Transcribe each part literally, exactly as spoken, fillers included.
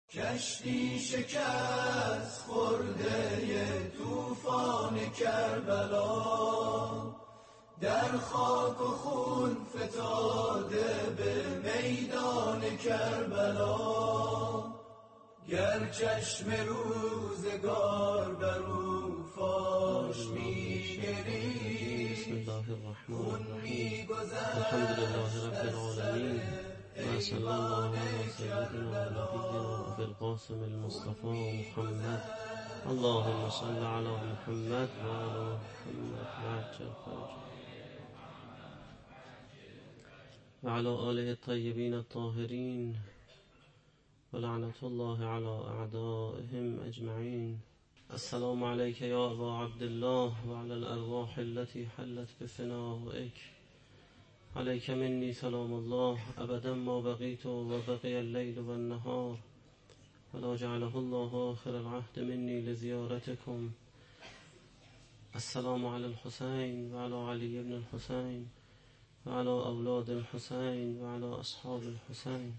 کشتی شکست خورده طوفان کربلا، در خاک و خون فتاده به میدان کربلا. گر چشم روزگار بر او فاش می‌گریست، بسم الله الرحمن الرحیم الحمد لله رب العالمین و صلی الله علی سیدنا و نبینا ابی القاسم المصطفى محمد. اللهم صل علی محمد و علی محمد و عجل فرجه و علی آله الطیبین الطاهرین و لعنت الله علی اعدائهم اجمعین. السلام علیک یا ابا عبدالله و علی الارواح التي حلت بفنائک. علیک منی سلام الله ابدا ما بقیت و بقی اللیل و النهار ولا جعله الله آخر العهد منی لزیارتکم. السلام علی الحسین و علی علی ابن الحسین و علی اولاد الحسین و علی اصحاب الحسین.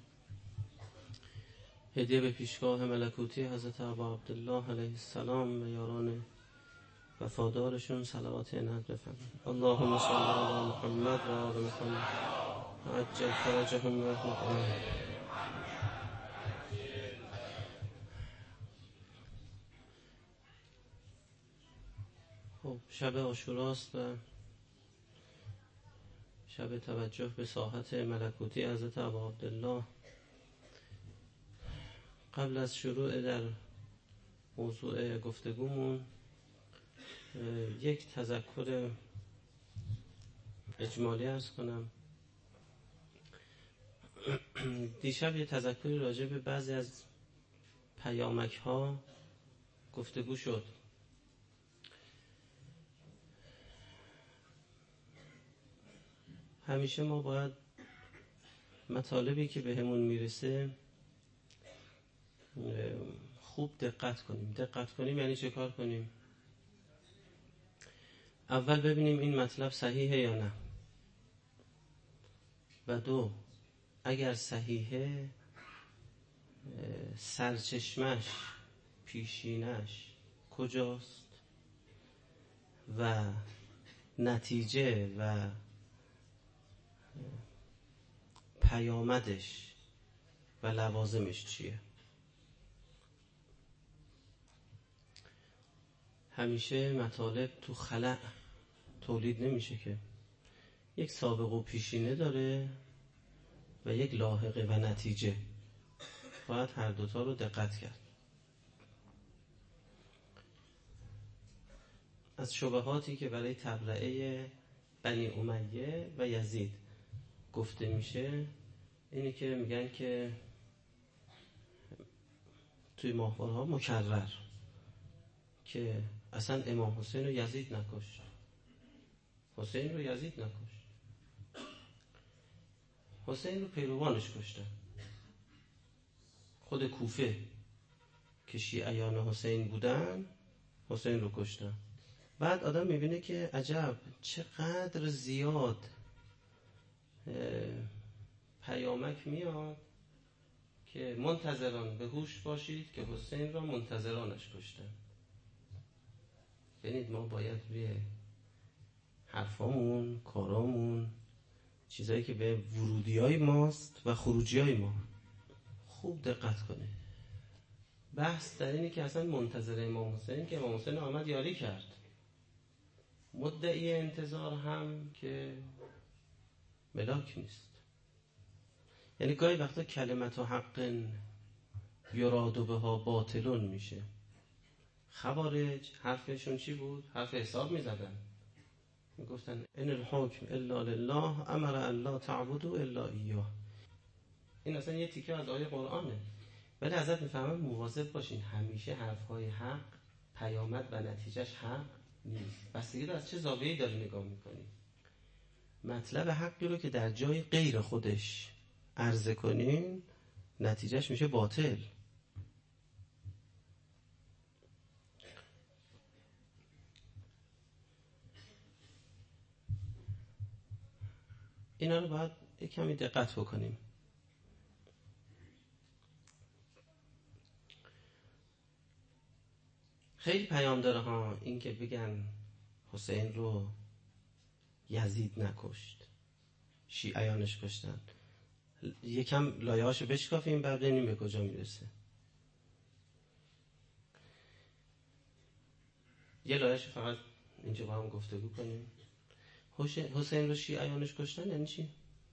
هدیه به پیشگاه ملکوتی حضرت ابا عبدالله علیه السلام و یاران وفادارشون صلوات عنایت بفرمایید. اللهم صل علی محمد و آل محمد و عجل فرجهم و رحمتهم. خب شب عاشوراست و شب توجه به ساحت ملکوتی حضرت ابا عبدالله. قبل از شروع در موضوع گفتگومون یک تذکر اجمالی عرض کنم. دیشب یک تذکری راجع به بعضی از پیامک ها گفتگو شد. همیشه ما باید مطالبی که به همون میرسه خوب دقت کنیم. دقت کنیم یعنی چه کار کنیم؟ اول ببینیم این مطلب صحیحه یا نه، و دو اگر صحیحه سرچشمش پیشینش کجاست و نتیجه و پیامدش و لوازمش چیه. همیشه مطالب تو خلأ تولید نمیشه که، یک سابقه و پیشینه داره و یک لاحقه و نتیجه. باید هر دوتا رو دقت کرد. از شبهاتی که برای تبرئه بنی امیه و یزید گفته میشه اینی که میگن که توی ماهوارها مکرر که اصلا امام حسین رو یزید نکشت، حسین رو یزید نکشت، حسین رو پیروانش کشتن. خود کوفه که شیعیان حسین بودن حسین رو کشتن. بعد آدم میبینه که عجب چقدر زیاد پیامک میاد که منتظران به هوش باشید که حسین را منتظرانش کشتن. ببینید ما باید روی حرفامون، کارامون، چیزایی که به ورودی های ماست و خروجی های ما خوب دقت کنیم. بحث در اینه که اصلا منتظر امام حسین که امام حسین آمد یاری کرد، مدعی انتظار هم که ملاک نیست. یعنی گاهی وقتا کلمت و حق یراد بها باطلون میشه. خوارج حرفشون چی بود؟ حرف حساب میزدن، میگفتن ان الحکم الا لله امر الا تعبدوا الا ایاه. این اصلا یه تیکه از آیه قرآنه. ولی حضرت میفهمن مواظب باشین همیشه حرفهای حق پیامد و نتیجهش حق نیست. بستگی داره از چه زاویه‌ای داری نگاه میکنی. مطلب حقی رو که در جای غیر خودش عرضه کنین نتیجهش میشه باطل. اینا رو باید یک کمی دقت بکنیم. خیلی پیام داره ها این که بگن حسین رو یزید نکشت، شیعیانش کشتن. یکم لایه‌هاشو بشکافیم بعد ببینیم به کجا میرسه. یه لایه‌اش فقط اینجا با هم گفتگو کنیم. حسین رو شیعیانش کشتن یعنی چی؟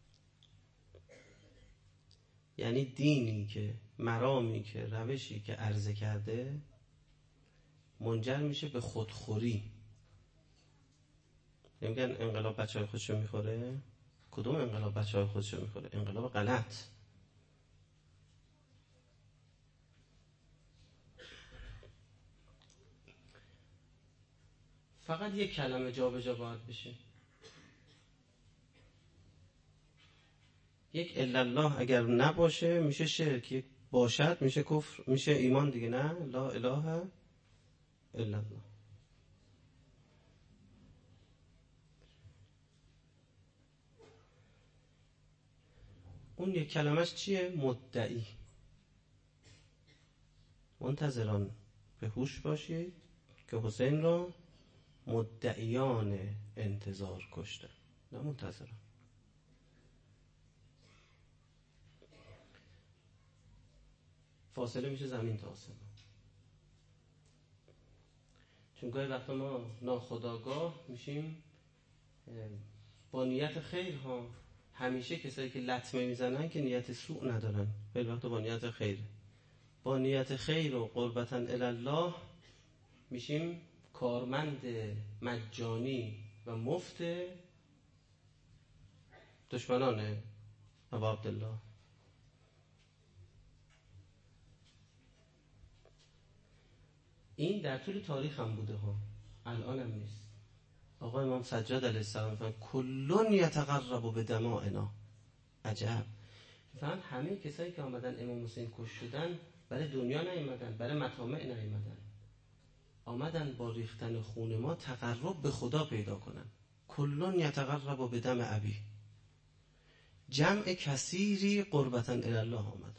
یعنی دینی که مرامی که روشی که عرضه کرده منجر میشه به خودخوری. نمیگن انقلاب بچهای خودشو میخوره؟ کدوم انقلاب بچهای خودشو میخوره؟ انقلاب غلط. فقط یک کلمه جا به جا باید بشه. یک الا الله اگر نباشه میشه شرک، یک باشد میشه کفر، میشه ایمان دیگه. نه لا اله الا الله. اون یک کلمش چیه؟ مدعی. منتظران به هوش باشید که حسین را مدعیان انتظار کشتن، نه منتظران. فاصله میشه زمین تا آسمان. چون گاهی وقتا ما ناخودآگاه میشیم با نیت خیر ها. همیشه کسایی که لطمه میزنن که نیت سوء ندارن، خیلی وقتا با نیت خیر، با نیت خیر و قربتاً الله میشیم کارمند مجانی و مفت دشمنان ابا عبدالله. این در طول تاریخ هم بوده ها، الان هم نیست. آقا امام سجاد علیه السلام میفهمن کلون یتقرب به دمائنا. عجب. میفهمن همه کسایی که آمدن امام حسین کش شدن برای دنیا نیومدن، برای مطامع نیومدن، آمدن با ریختن خون ما تقرب به خدا پیدا کنن. کلون یتقرب به دم ابی. جمع کثیری قربتاً الله آمدن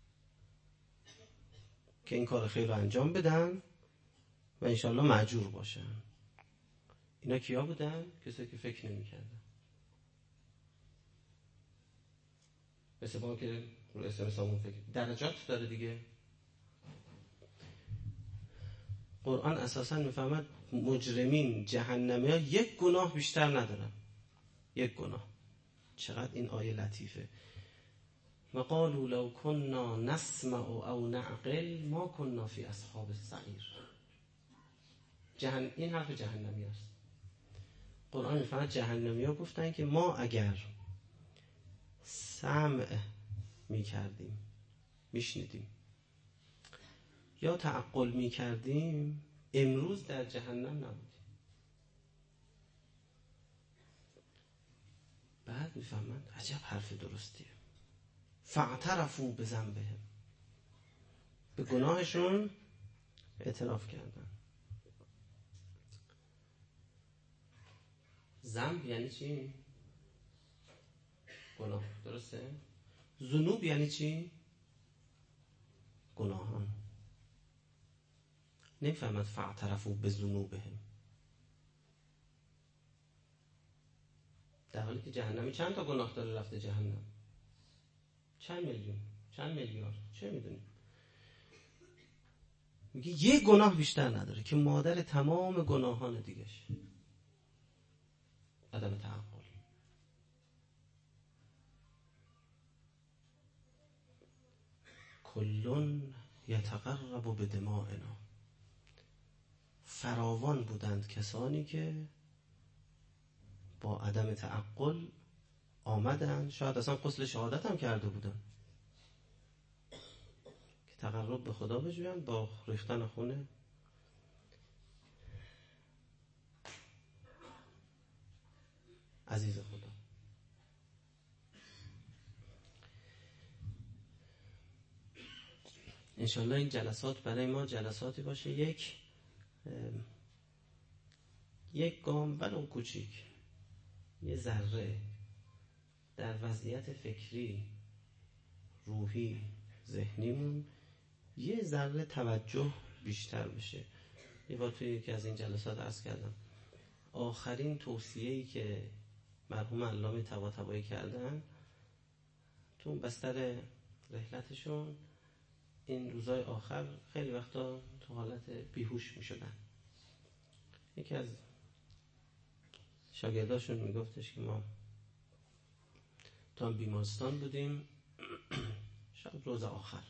که این کار خیر رو انجام بدن و انشالله مأجور باشن. اینا کیا بودن؟ کسایی که فکر نمی کردن. مثل ما که رو اسم سامون فکر درجات داره دیگه. قرآن اساساً میفهمد مجرمین جهنمی ها یک گناه بیشتر ندارن. یک گناه. چقدر این آیه لطیفه. وقالوا لو كنا نسمع او نعقل ما كنا في اصحاب السعیر. جهن... این حرف جهنمی است. قرآن میفهمد جهنمی ها گفتن که ما اگر سمع میکردیم، میشنیدیم یا تعقل میکردیم امروز در جهنم نبودیم. بعد میفهمند عجب حرف درستیه. فاعترفوا بذنبهم. به گناهشون اعتراف کردن. ذنب یعنی چی؟ گناه. درسته؟ ذنوب یعنی چی؟ گناهان. نمیفهمد فاعترفوا بذنوبهم. در حالی که جهنمی چند تا گناه داره رفته جهنم؟ چند میلیون؟ چند میلیارد؟ چه میدونیم؟ میگه یه گناه بیشتر نداره که مادر تمام گناهان دیگهش. عدم تعقل. کلون یتقرب به دمائنا. فراوان بودند کسانی که با عدم تعقل آمدن، شاید اصلا غسل شهادت هم کرده بودن که تقرب به خدا بجوین با ریختن خونه. عزیز خدا. انشالله این جلسات برای ما جلساتی باشه یک یک گام ولو کوچیک، یه ذره در وضعیت فکری، روحی، ذهنیمون یه ذره توجه بیشتر بشه. یه بار توی یکی از این جلسات عرض کردم آخرین توصیه‌ای که مرحوم علامه طباطبایی کردن تو بستر رحلتشون، این روزای آخر خیلی وقتا تو حالت بیهوش می شدن. یکی از شاگرداشون می گفتش که ما تا بیمارستان بودیم شب روز آخر،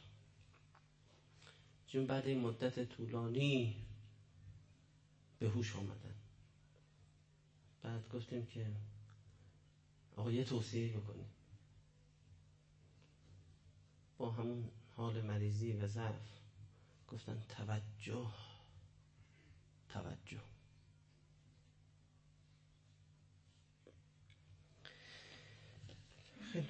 چون بعد این مدت طولانی به هوش آمدن. بعد گفتیم که آقا یه توصیه بکنیم. با همون حال مریضی و ضعف گفتن توجه توجه. خیلی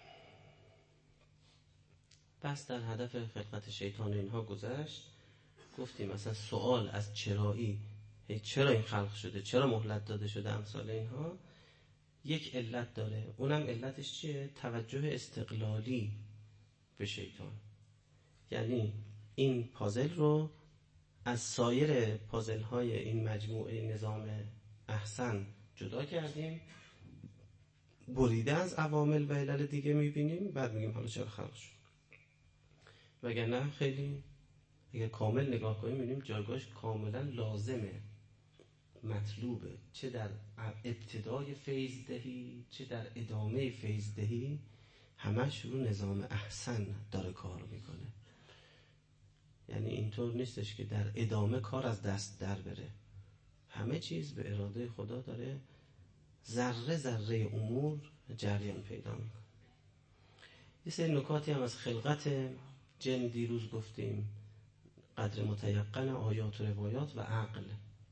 بس در هدف خلقت شیطان اینها گذشت. گفتیم مثلا سوال از چرایی، چرا این خلق شده، چرا مهلت داده شده، امثال اینها یک علت داره. اونم علتش چیه؟ توجه استقلالی به شیطان. یعنی این پازل رو از سایر پازل های این مجموعه نظام احسن جدا کردیم، بریده از عوامل و علل دیگه میبینیم، بعد میگیم حالا چرا خلق شد. وگرنه خیلی اگه کامل نگاه کنیم میبینیم جایگاهش کاملا لازمه، مطلوبه، چه در ابتدای فیض دهی چه در ادامه فیض دهی، همش رو نظام احسن داره کار میکنه. یعنی اینطور نیستش که در ادامه کار از دست در بره، همه چیز به اراده خدا داره ذره ذره امور جریان پیدا میکنه. یه سری نکاتی هم از خلقت جن دیروز گفتیم، قدر متیقن آیات و روایات و عقل.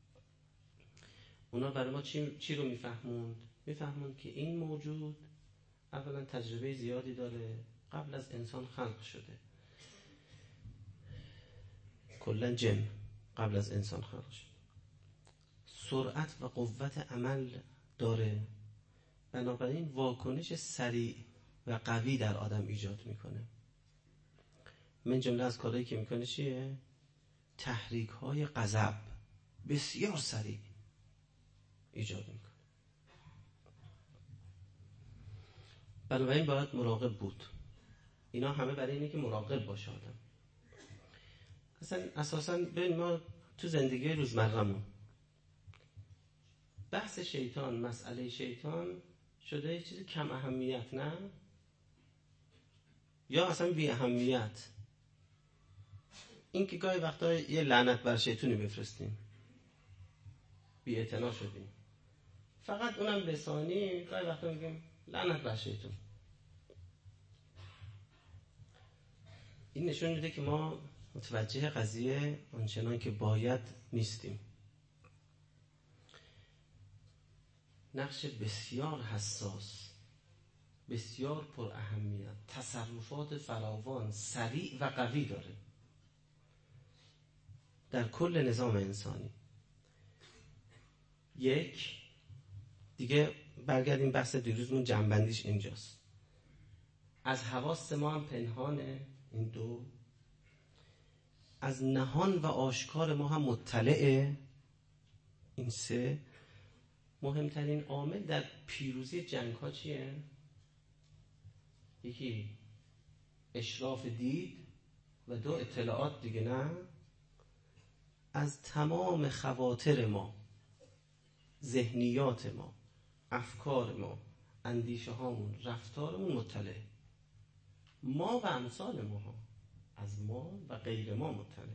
اونا برای ما چی, چی رو میفهموند؟ میفهموند که این موجود اولا تجربه زیادی داره، قبل از انسان خلق شده، کلا جن قبل از انسان خلق شده، سرعت و قوت عمل داره، بنابراین واکنش سریع و قوی در آدم ایجاد میکنه. من جمله از کارهایی که میکنه چیه؟ تحریک های غضب بسیار سریع ایجاد میکنه. بنابراین باید مراقب بود. اینا همه برای اینه که مراقب باشه آدم. اصلا اساساً ببین ما تو زندگی روزمره‌مون بحث شیطان، مسئله شیطان شده یه چیزی کم اهمیت، نه؟ یا اصلا بی اهمیت. این که گاهی وقتا یه لعنت بر شیطونی بفرستیم، بی اعتنا شدیم، فقط اونم لسانی، گاهی وقتا میگیم لعنت بر شیطون. این نشون میده که ما متوجه قضیه آنچنان که باید نیستیم. نقش بسیار حساس، بسیار پر اهمیت، تصرفات فراوان، سریع و قوی داره در کل نظام انسانی. یک دیگه برگردیم بحث دیروزمون، جنبندیش اینجاست. از حواس ما هم پنهانه، این دو. از نهان و آشکار ما هم مطلعه، این سه. مهمترین عامل در پیروزی جنگ ها چیه؟ یکی اشراف دید و دو اطلاعات دیگه، نه؟ از تمام خواطر ما، ذهنیات ما، افکار ما، اندیشه هامون، رفتارمون مطلع. ما و امثال ما، از ما و غیر ما مطلع.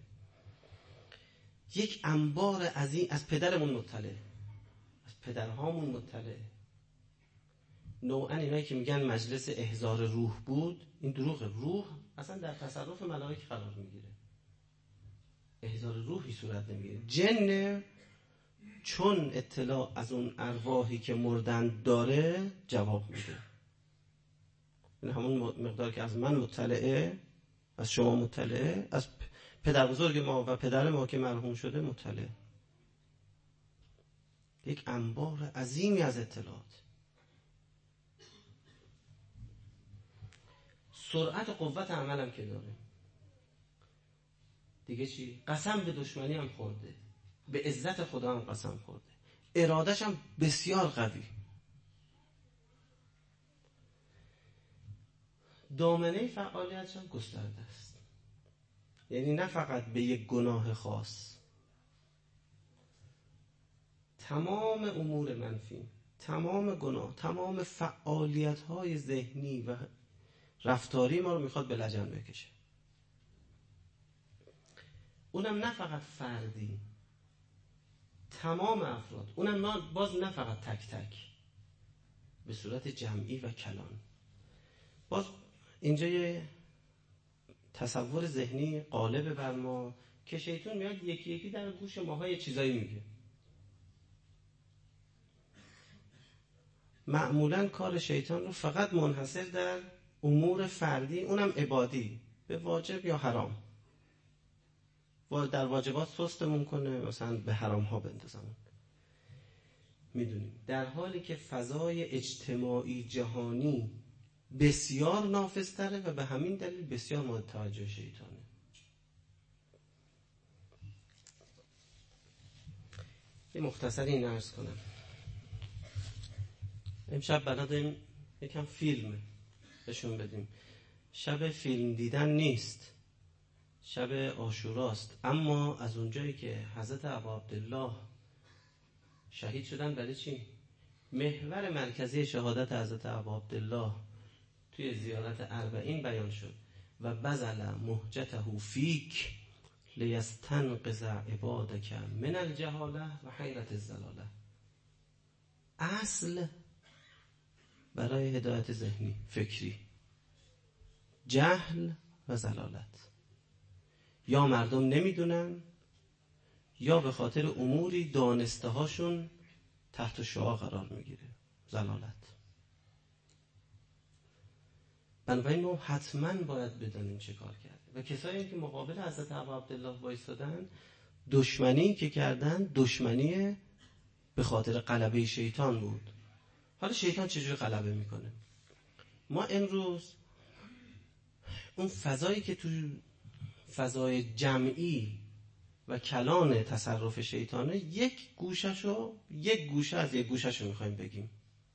یک انبار از این، از پدرمون مطلع، از پدرهامون مطلع. نوعا اینایی که میگن مجلس احضار روح بود، این دروغه. روح اصلا در تصرف ملائکه قرار میگیره، احضار روحی صورت نمیگیره. جن چون اطلاع از اون ارواحی که مردن داره جواب میده. این همون مقدار که از من مطلعه، از شما مطلعه، از پدر بزرگ ما و پدر ما که مرحوم شده مطلعه. یک انبار عظیمی از اطلاعات. سرعت و قوت عملم که داره. دیگه چی؟ قسم به دشمنی هم خورده. به عزت خدا هم قسم خورده، ارادش هم بسیار قوی. دامنه فعالیتش هم گسترده است، یعنی نه فقط به یک گناه خاص، تمام امور منفی، تمام گناه، تمام فعالیت‌های ذهنی و رفتاری ما رو میخواد به لجن بکشه. اونم نه فقط فردی، تمام افراد، اونم باز نه فقط تک تک، به صورت جمعی و کلان. باز اینجا یه تصور ذهنی غالب بر ما که شیطان میاد یکی یکی در گوش ماها یه چیزایی میگه. معمولاً کار شیطان رو فقط منحصر در امور فردی، اونم عبادی، به واجب یا حرام، و در واجبات سستمون کنه، مثلا به حرام ها بندازمون. میدونیم در حالی که فضای اجتماعی جهانی بسیار نافذتره و به همین دلیل بسیار مورد توجه شیطانه. یه مختصری این عرض کنم. امشب بنا داریم یکم فیلم بهشون بدیم. شب فیلم دیدن نیست، شب عاشوراست، اما از اونجایی که حضرت ابا عبدالله شهید شدن، برای چی؟ محور مرکزی شهادت حضرت ابا عبدالله توی زیارت اربعین بیان شد و بذل مهجته فیک لیستنقذ عبادک من الجهاله و حیرت الضلاله. اصل برای هدایت ذهنی فکری، جهل و ضلالت. یا مردم نمیدونن یا به خاطر اموری دانسته هاشون تحت شعاع قرار میگیره، ضلالت. بنابراین ما حتما باید بدانیم چه کار کرده. و کسایی که مقابل حضرت ابا عبدالله وایستادن، دشمنی که کردن دشمنی به خاطر غلبه شیطان بود. حالا شیطان چجوری غلبه میکنه؟ ما امروز اون فضایی که تو فضای جمعی و کلان تصرف شیطانه، یک گوششو یک گوشه از یک گوششو میخوایم بگیم.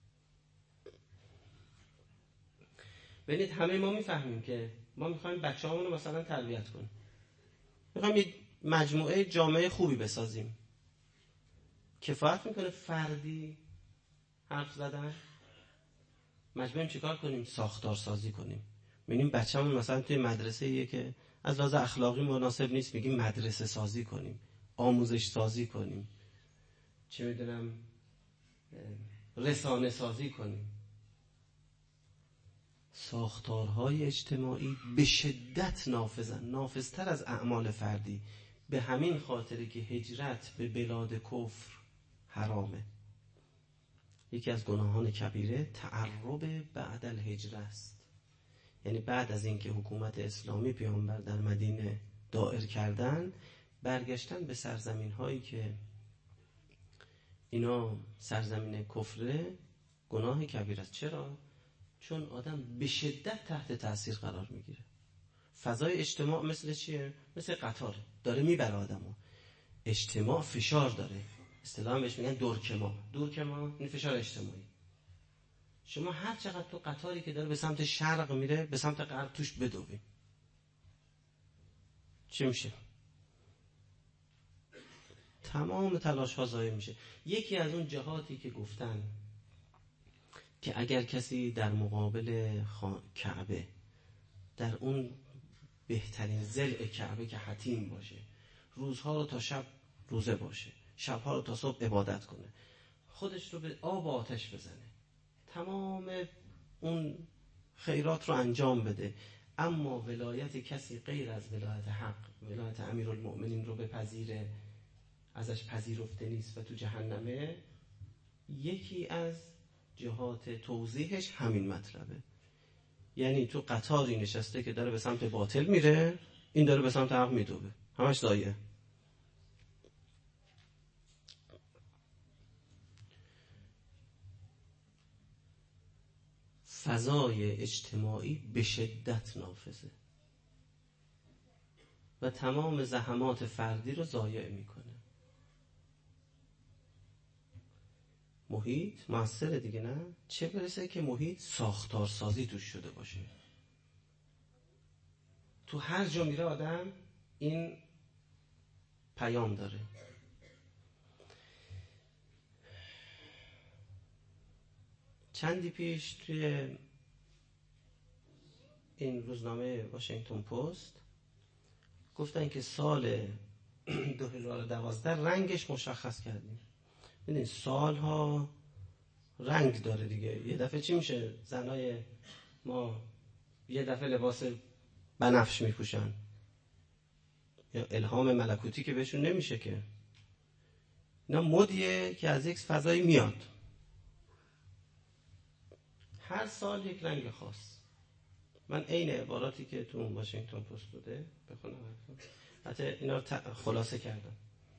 ببینید همه ما میفهمیم که ما میخوایم بچه‌هامون رو مثلا تربیت کنیم، میخوایم یک مجموعه جامعه خوبی بسازیم. کفایت میکنه فردی حرف زدن؟ مجبوریم چیکار کنیم؟ ساختار سازی کنیم. میبینیم بچه‌مون مثلا توی مدرسه‌ایه که از لحاظ اخلاقی مناسب نیست، میگیم مدرسه سازی کنیم، آموزش سازی کنیم، چه میدونم رسانه سازی کنیم. ساختارهای اجتماعی به شدت نافذن، نافذتر از اعمال فردی. به همین خاطره که هجرت به بلاد کفر حرامه. یکی از گناهان کبیره تعرب بعد الهجره است، یعنی بعد از اینکه حکومت اسلامی پیامبر در مدینه دائر کردن، برگشتن به سرزمین هایی که اینا سرزمین کفره، گناه کبیر است. چرا؟ چون آدم به شدت تحت تاثیر قرار میگیره. فضای اجتماع مثل چیه؟ مثل قطار داره میبره آدمو. اجتماع فشار داره، اصطلاحاً بهش میگن دورکما. دورکما این فشار اجتماعی. شما هر چقدر تو قطاری که داره به سمت شرق میره به سمت غرب توش بدوی، چی میشه؟ تمام تلاش ها ضایع میشه. یکی از اون جهاتی که گفتن که اگر کسی در مقابل کعبه، در اون بهترین ضلع کعبه که حتیم باشه، روزها رو تا شب روزه باشه، شبها رو تا صبح عبادت کنه، خودش رو به آب و آتش بزنه، تمام اون خیرات رو انجام بده، اما ولایت کسی غیر از ولایت حق، ولایت امیرالمؤمنین رو بپذیره، ازش پذیرفته نیست و تو جهنمه، یکی از جهات توضیحش همین مطلبه. یعنی تو قطاری نشسته که داره به سمت باطل میره، این داره به سمت حق میدوه، همش ضایعه. فضای اجتماعی به شدت نافذه و تمام زحمات فردی رو ضایع میکنه. محیط موثره دیگه، نه؟ چه برسه که محیط ساختارسازی توش شده باشه. تو هر جا میره آدم این پیام داره. چندی پیش توی این روزنامه واشنگتن پست گفتن که سال دو هزار و دوازده رنگش مشخص کردیم. ببینید سالها رنگ داره دیگه. یه دفعه چی میشه؟ زنای ما یه دفعه لباس بنفش میپوشن، یا الهام ملکوتی که بهشون نمیشه که. اینا مدیه که از یک فضایی میاد، هر سال یک رنگ خاص. من عین عباراتی که تو اون واشنگتن پست بوده بخونم، حتی اینا رو خلاصه کردم.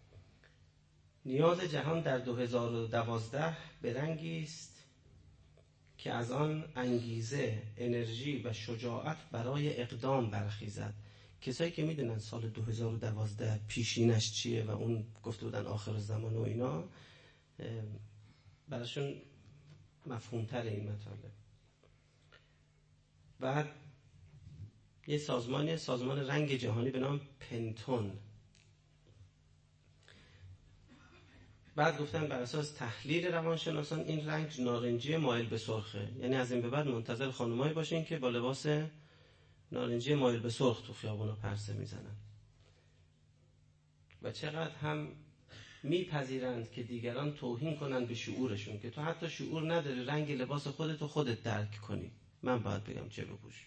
نیاز جهان در دو هزار و دوازده به رنگی است که از آن انگیزه، انرژی و شجاعت برای اقدام برخیزد. کسایی که میدونن سال دو هزار و دوازده پیشینش چیه و اون گفته بودن آخر زمان و اینا، براشون مفهومتر این مطالب. بعد یه سازمان سازمان رنگ جهانی به نام پنتون، بعد گفتن بر اساس تحلیل روانشناسان این رنگ نارنجی مایل به سرخه. یعنی از این به بعد منتظر خانمایی باشین که با لباس نارنجی مایل به سرخ تو خیابونا پرسه میزنن و چقدر هم میپذیرند که دیگران توهین کنند به شعورشون، که تو حتی شعور نداری رنگ لباس خودتو خودت درک کنی. من باید بگم چه بپوشی.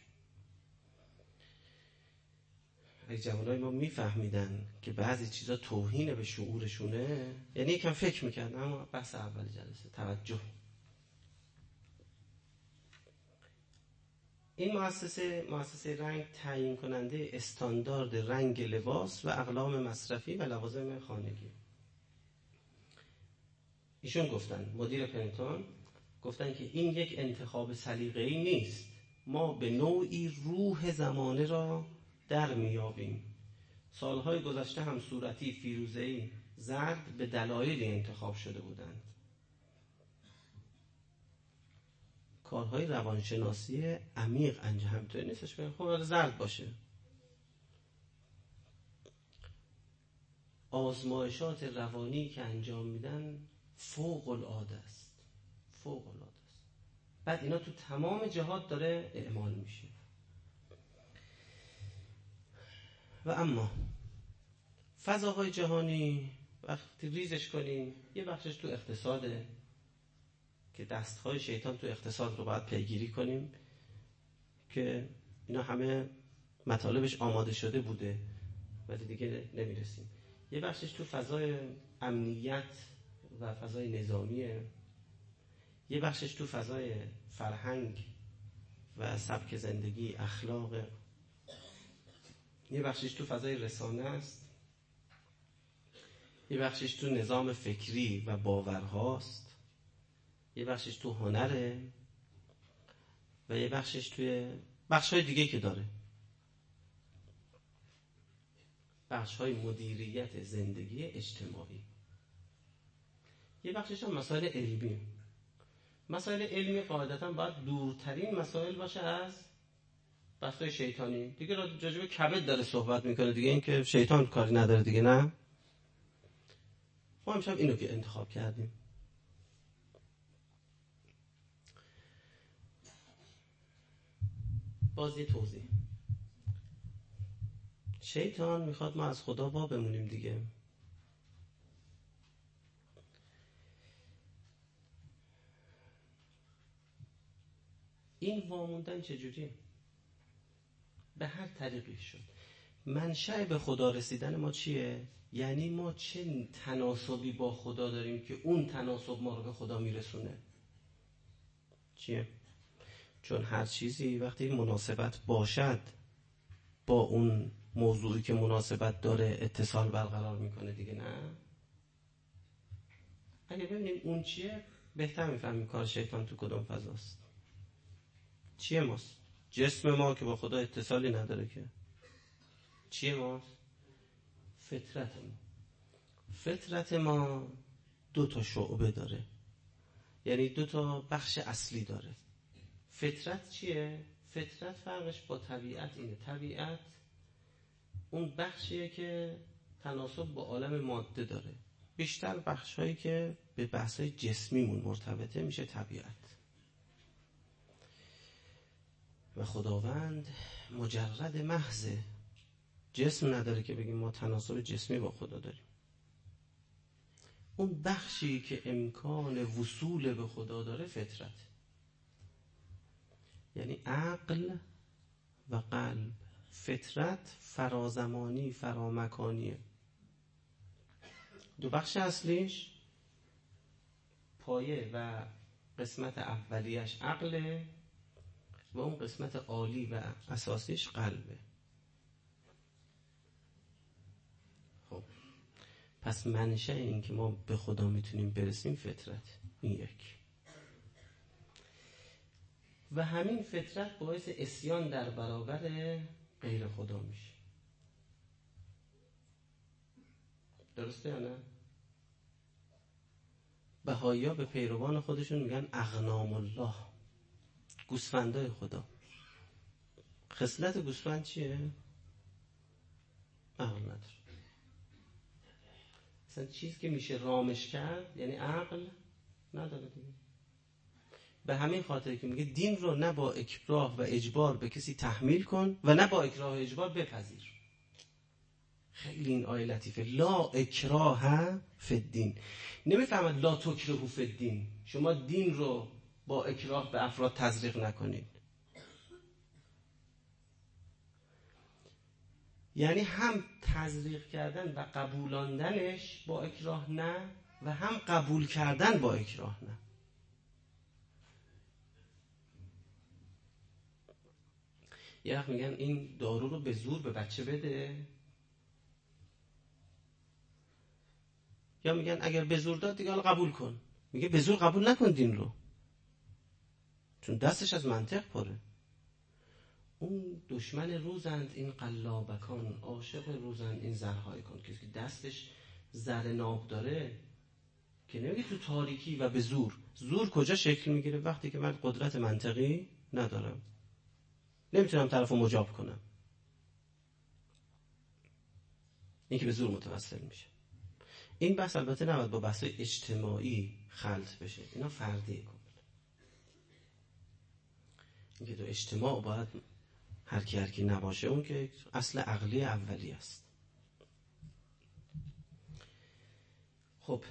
اگه جوانای ما میفهمیدن که بعضی چیزا توهین به شعورشونه، یعنی یکم فکر میکردن. اما بحث اول جلسه توجه. این مؤسسه مؤسسه رنگ تعیین کننده استاندارد رنگ لباس و اقلام مصرفی و لوازم خانگی. ایشون گفتن، مدیر پنتون گفتن که این یک انتخاب سلیقه‌ای نیست. ما به نوعی روح زمانه را در میابیم. سالهای گذشته هم صورتی، فیروزه‌ای، زرد به دلایلی انتخاب شده بودند. کارهای روانشناسی عمیق انجام همینطوری نیستش که خب زرد باشه. آزمایشات روانی که انجام میدن فوق العاده است، فوق العاده است. بعد اینا تو تمام جهات داره اعمال میشه. و اما فضاهای جهانی وقتی ریزش کنیم، یه بخشش تو اقتصاده که دستهای شیطان تو اقتصاد رو باید پیگیری کنیم که اینا همه مطالبش آماده شده بوده ولی دیگه نمیرسیم. یه بخشش تو فضای امنیت و فضای نظامیه، یه بخشش تو فضای فرهنگ و سبک زندگی، اخلاق، یه بخشش تو فضای رسانه است، یه بخشش تو نظام فکری و باورهاست، یه بخشش تو هنره و یه بخشش توی بخش‌های دیگه که داره، بخش‌های مدیریت زندگی اجتماعی. یه بخشش هم مسائل علمی. مسائل علمی قاعدتاً باید دورترین مسائل باشه از بحث‌های شیطانی. دیگه راجع به کبد داره صحبت میکنه دیگه، این که شیطان کاری نداره دیگه. نه، ما همش اینو که انتخاب کردیم. باز یه توضیح. شیطان میخواد ما از خدا وا بمونیم دیگه. این واموندن چجوریه؟ به هر طریقی شد. منشأ به خدا رسیدن ما چیه؟ یعنی ما چه تناسبی با خدا داریم که اون تناسب ما رو به خدا میرسونه. چیه؟ چون هر چیزی وقتی مناسبت باشد با اون موضوعی که مناسبت داره اتصال برقرار میکنه دیگه. نه؟ اگه ببینیم اون چیه بهتر میفهمیم کار شیطان تو کدوم فضاست. چیه ماست؟ جسم ما که با خدا اتصالی نداره که. چیه ماست؟ فطرت ما. فطرت ما دو تا شعبه داره. یعنی دو تا بخش اصلی داره. فطرت چیه؟ فطرت فرقش با طبیعت اینه. طبیعت اون بخشیه که تناسب با عالم ماده داره. بیشتر بخشایی که به بحثای جسمیمون مرتبطه میشه طبیعت. و خداوند مجرد محضه، جسم نداره که بگیم ما تناسب جسمی با خدا داریم. اون بخشی که امکان وصول به خدا داره فطرت، یعنی عقل و قلب. فطرت فرازمانی فرامکانیه. دو بخش اصلیش پایه و قسمت اولیش عقله و اون قسمت عالی و اساسیش قلبه. خب پس منشأ این که ما به خدا میتونیم برسیم فطرت، این یک. و همین فطرت باعث عصیان در برابر غیر خدا میشه. درسته یا نه؟ بهائی‌ها به پیروان خودشون میگن اغنام الله، گوسفندای خدا. خصلت گوسفند چیه؟ عقل نداره. مثلا چیز که میشه رامش کرد یعنی عقل نداره دیگه. به همین خاطر که میگه دین رو نه با اکراه و اجبار به کسی تحمیل کن و نه با اکراه و اجبار بپذیر. خیلی این آیه لطیفه. لا اکراه فی الدین. نمیفهمد لا تکرهوا فی الدین، شما دین رو با اکراه به افراد تزریق نکنید. یعنی هم تزریق کردن و قبولاندنش با اکراه نه و هم قبول کردن با اکراه نه. یه وقت میگن این دارو رو به زور به بچه بده، یا میگن اگر به زور داد دیگه حالا قبول کن. میگه به زور قبول نکن دین رو، چون دستش از منطق پره. اون دشمن روزند این قلابکان، عاشق روزند این زرهای کن. کسی که دستش زر ناب داره که نمیگه تو تاریکی و به زور. زور کجا شکل میگیره؟ وقتی که من قدرت منطقی ندارم، نمیتونم طرفو مجاب کنم، این که به زور متوسل میشه. این بحث البته نباید با بحثای اجتماعی خلط بشه، اینا فردیه کن. این که تو اجتماع باید هر کی هر کی نباشه، اون که اصل عقلی اولی است. خب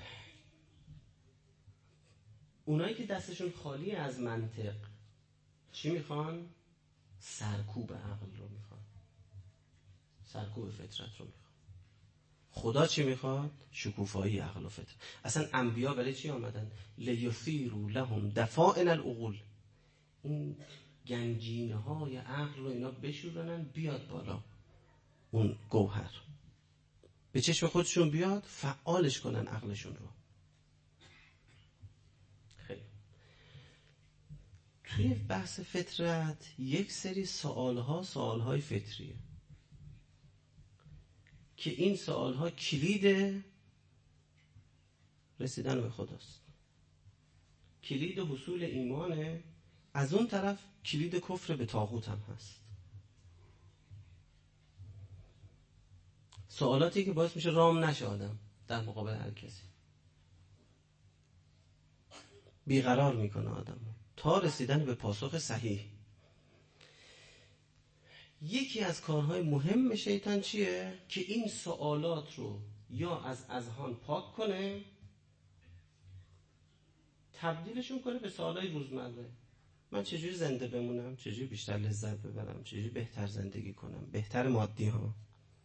اونایی که دستشون خالی از منطق چی میخوان؟ سرکوب عقل رو میخوان، سرکوب فطرت رو میخوان. خدا چی میخواد؟ شکوفایی عقل و فطرت. اصلا انبیا برای چی آمدن؟ لیثیروا لهم دفائن العقول. این گنجینه های عقل رو اینا بشورنن بیاد بالا، اون گوهر به چشم خودشون بیاد، فعالش کنن عقلشون رو. خیلی توی بحث فطرت یک سری سوالها سوالهای فطریه که این سوالها کلید رسیدن به خداست، کلید حصول ایمانه. از اون طرف کلید کفر به طاغوت هم هست. سوالاتی که باعث میشه رام نشه آدم در مقابل هر کسی، بیقرار میکنه آدم تا رسیدن به پاسخ صحیح. یکی از کارهای مهم شیطان چیه؟ که این سوالات رو یا از اذهان پاک کنه، تبدیلشون کنه به سوالای روزمره. من چجوری زنده بمونم؟ چجوری بیشتر لذت ببرم؟ چجوری بهتر زندگی کنم؟ بهتر مادی ها.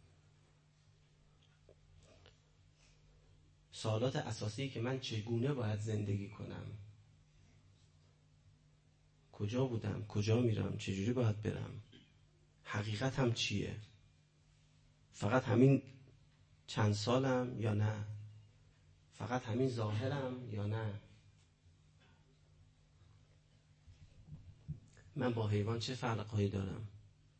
سوالات اساسی که من چگونه باید زندگی کنم؟ کجا بودم؟ کجا میرم؟ چجوری باید برم؟ حقیقت هم چیه؟ فقط همین چند سالم یا نه؟ فقط همین ظاهرم یا نه؟ من با حیوان چه فرقایی دارم؟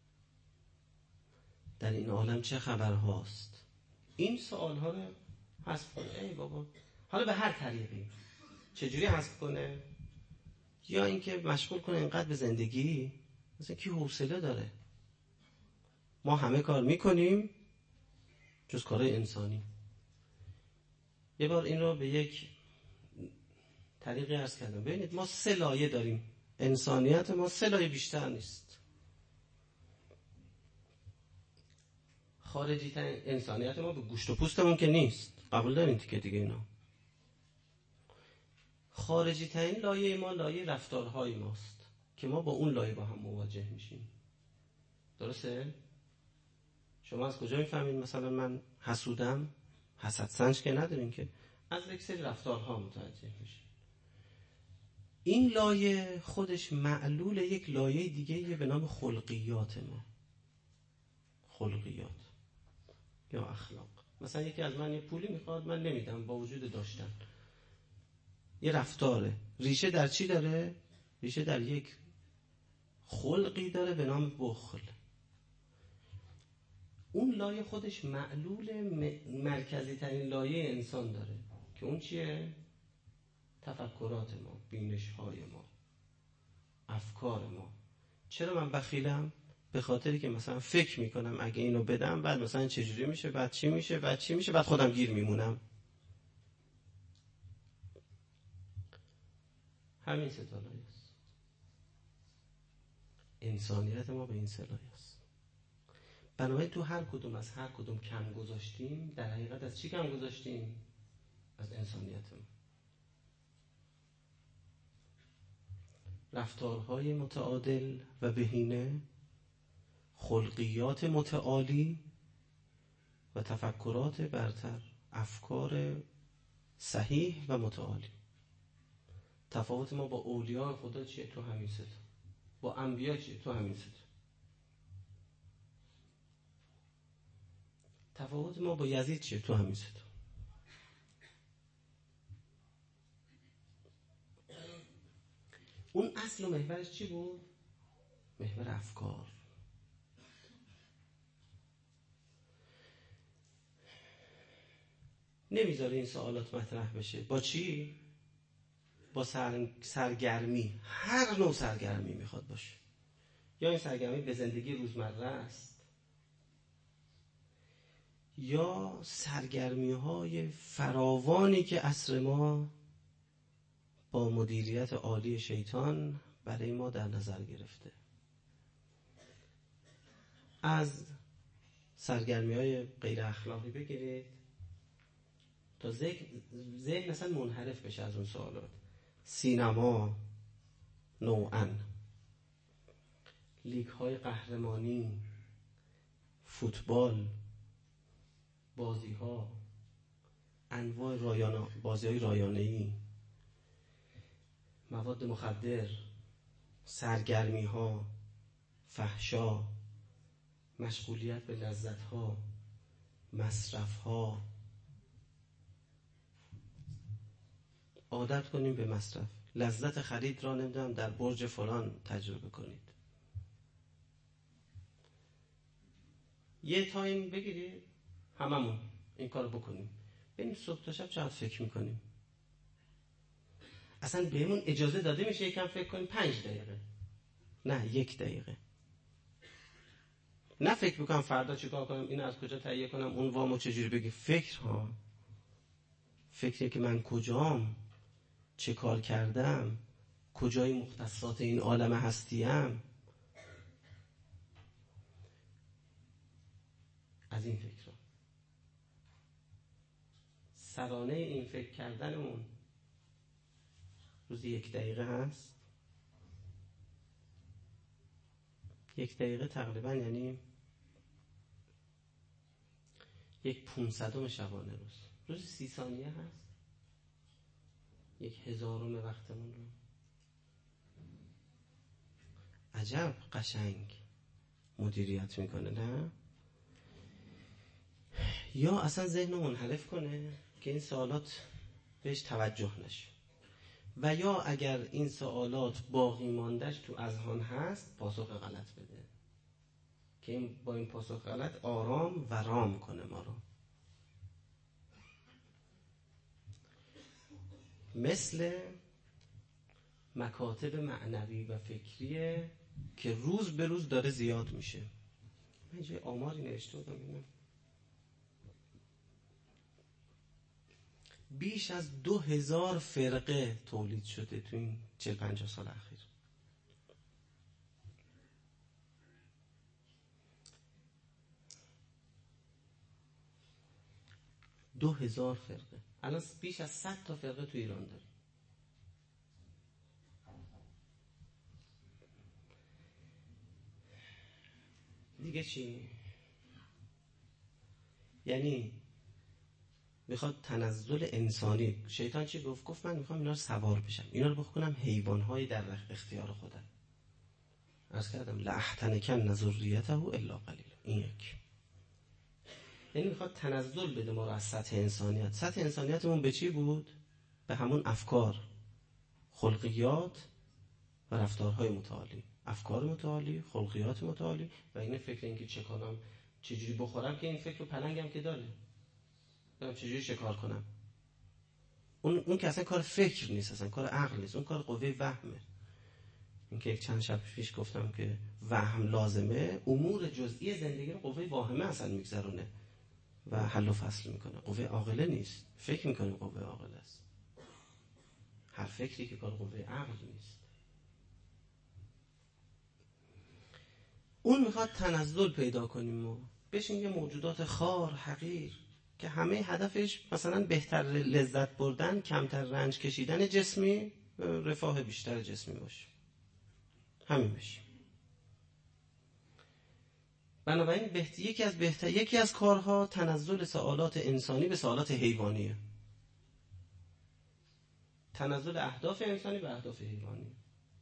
در این عالم چه خبر هاست؟ این سوال ها رو حذف کن. ای بابا، حالا به هر طریقی، چجوری حذف کنه؟ یا اینکه مشغول کنه اینقدر به زندگی مثلا کی حوصله داره. ما همه کار میکنیم جز کارهای انسانی. یه بار این رو به یک طریقی عرض کردم. ببینید ما سه لایه داریم، انسانیت ما سه لایه بیشتر نیست. خارجی ترین انسانیت ما به گوشت و پوستمون که نیست، قبول دارین که دیگه اینا. خارجی ترین لایه ما لایه رفتارهای ماست که ما با اون لایه با هم مواجه میشیم. درسته؟ شما از کجا میفهمید مثلا من حسودم؟ حسد سنج که ندارین که، از یک سری رفتارها متوجه میشین. این لایه خودش معلول یک لایه دیگه به نام خلقیات ما. خلقیات یا اخلاق. مثلا یکی از من یه پولی میخواد، من نمیدم با وجود داشتن. یه رفتاره. ریشه در چی داره؟ ریشه در یک خلقی داره به نام بخل. اون لایه خودش معلول مرکزی ترین لایه انسان داره که اون چیه؟ تفکرات ما، بینش های ما، افکار ما. چرا من بخیلم؟ به خاطری که مثلا فکر میکنم اگه اینو بدم بعد مثلا چجوری میشه، بعد چی میشه، بعد چی میشه، بعد خودم گیر میمونم. همین سه تا لایه است. انسانیت ما به این سه لایه است. بنابراین تو هر کدوم از هر کدوم کم گذاشتیم، در حقیقت از چی کم گذاشتیم؟ از انسانیت ما. رفتارهای متعادل و بهینه، خلقیات متعالی و تفکرات برتر، افکار صحیح و متعالی. تفاوت ما با اولیاء خدا چیه؟ تو همین سه تا. با انبیا چیه؟ تو همین سه تا. تفاوت ما با یزید چیه؟ تو همین سه تا. اون اصل و محورش چی بود؟ محور افکار. نمیذاره این سوالات مطرح بشه. با چی؟ با سر... سرگرمی. هر نوع سرگرمی میخواد باشه. یا این سرگرمی به زندگی روزمره است، یا سرگرمی های فراوانی که عصر ما با مدیریت عالی شیطان برای ما در نظر گرفته. از سرگرمی های غیر اخلاقی بگیرید تا ذهن اصلا منحرف بشه از اون سوالات. سینما نوعاً، لیگ های قهرمانی، فوتبال، بازی ها، انواع رایانه، بازی های رایانه‌ای، مواد مخدر، سرگرمی ها، فحشا، مشغولیت به لذت ها، مصرف ها. عادت کنیم به مصرف. لذت خرید را نمیدونم در برج فلان تجربه کنید. یه تایم بگیرید هممون این کارو بکنیم. ببینیم صبح تا شب چقدر فکر میکنیم. اصلا بهمون اجازه داده میشه یکم فکر کنیم؟ پنج دقیقه، نه یک دقیقه. نه فکر میکنم فردا چیکار کنم، اینو از کجا تهیه کنم، اون وامو چجوری بگی. فکر ها فکری که من کجام، چه کار کردم، کجای مختصات این عالم هستیم. از این فکر ها. سرانه این فکر کردنمون روزی یک دقیقه هست. یک دقیقه تقریبا یعنی یک پونصدم شبانه روز. روز سی ثانیه هست. یک هزارم وقتمون رو. عجب قشنگ مدیریت میکنه، نه؟ یا اصلا ذهن رو منحرف کنه که این سوالات بهش توجه نشه، و یا اگر این سوالات باقی ماندش تو اذهان هست پاسخ غلط بده که این با این پاسخ غلط آرام و رام کنه ما رو. مثل مکاتب معنوی و فکریه که روز به روز داره زیاد میشه. من جای آماری نوشته بودم ببینم بیش از دو هزار فرقه تولید شده تو این چهل پنجاه سال اخیر. دو هزار فرقه. الان بیش از صد تا فرقه تو ایران داره. دیگه چی؟ یعنی میخواد تنزل انسانی. شیطان چی گفت؟ گفت من میخوام اینا رو سوار بشم، اینا رو بکنم حیوان‌های در اختیار خودم. عرض کردم لأحتنکن ذریته الا قلیلا. این یک. یعنی میخواد تنزل بده ما رو از سطح انسانیت. سطح انسانیتمون به چی بود؟ به همون افکار، خلقیات و رفتارهای متعالی. افکار متعالی، خلقیات متعالی و این فکر اینکه چه کنم، چجوری بخورم، که این فکر رو پلنگم که داره. برم چجوری شکار کنم. اون اون که اصلا کار فکر نیست، اصلا کار عقل نیست، اون کار قوه وهمه. این که یک چند شب پیش گفتم که وهم لازمه، امور جزئی زندگی رو قوه واهمه اصلا میگذرونه و حل و فصل میکنه. قوه عاقله نیست. فکر میکنه قوه عاقله است. هر فکری که کار قوه عقل نیست. اون میخواد تنزل پیدا کنیم و بشین یه موجودات خار حقیر که همه هدفش مثلا بهتر لذت بردن، کمتر رنج کشیدن جسمی، رفاه بیشتر جسمی باشه. همین بشه. بنابراین بهت... یکی از بهتر یکی از کارها تنزل سوالات انسانی به سوالات حیوانیه. تنزل اهداف انسانی به اهداف حیوانی.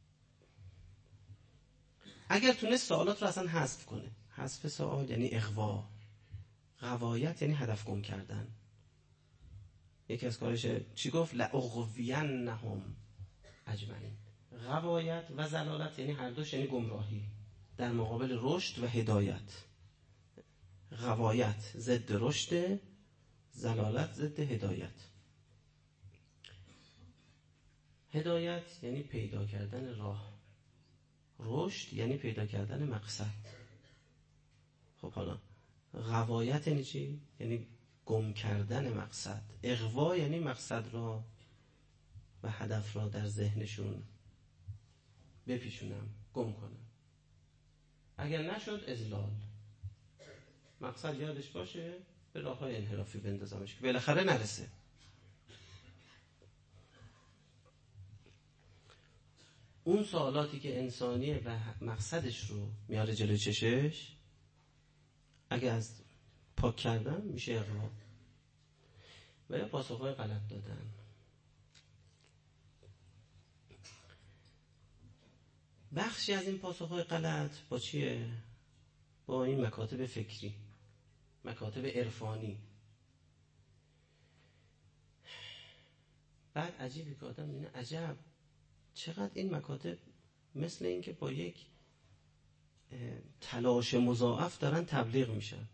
اگر تونست سوالات رو اصلا حذف کنه. حذف سوال یعنی اغوا. غوایت یعنی هدف گم کردن. یکی از کارش چی گفت؟ لأغوینهم اجمعین. غوایت و ضلالت یعنی هر دوش یعنی گمراهی در مقابل رشد و هدایت. غوایت ضد رشد، ضلالت ضد هدایت. هدایت یعنی پیدا کردن راه، رشد یعنی پیدا کردن مقصد. خب حالا غوایت یعنی چی؟ یعنی گم کردن مقصد. اغوا یعنی مقصد را و هدف را در ذهنشون بپیچونم، گم کنم. اگر نشد اذلال. مقصد یادش باشه، به راههای انحرافی بندازمش که بالاخره نرسه. اون سوالاتی که انسانیه و مقصدش رو میاره جلوی چشش، اگه از پاک کردن میشه اغوا و یا پاسخهای غلط دادن. بخشی از این پاسخهای غلط با چیه؟ با این مکاتب فکری، مکاتب عرفانی. بعد عجیبی که آدم اینه عجب چقدر این مکاتب مثل این که با یک تلاش مضاعف دارن تبلیغ میشن.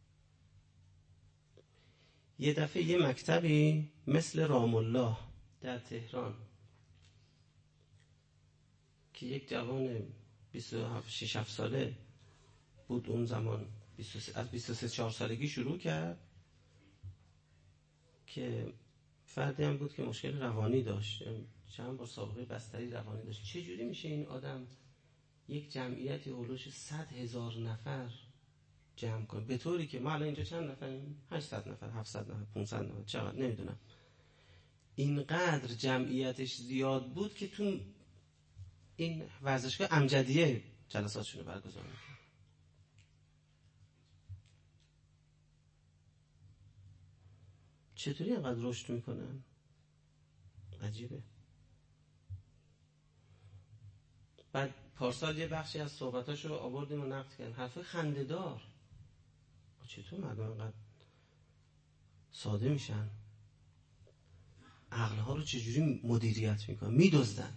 یه دفعه یه مکتبی مثل رام الله در تهران که یک جوان بیست و شش هفت ساله بود اون زمان، از بیست و سه چهار سالگی شروع کرد، که فردی هم بود که مشکل روانی داشت، چند بار سابقه بستری روانی داشت. چه جوری میشه این آدم یک جمعیتی هولوش صد هزار نفر جمع کنه، به طوری که ما الان اینجا چند نفریم؟ هشتصد نفر، هفتصد نفر، پانصد نفر، چقدر نمیدونم. اینقدر جمعیتش زیاد بود که تو این ورزشگاه امجدیه جلساتشون رو برگزار میکنه. چطوری اینقدر رشد میکنن؟ عجیبه. بعد پارسال یه بخشی از صحبتاشو آوردیم و نقد کردیم، حرفای خنده‌دار. چطور مردم اینقدر ساده میشن؟ عقلها رو چجوری مدیریت میکنن؟ میدزدن.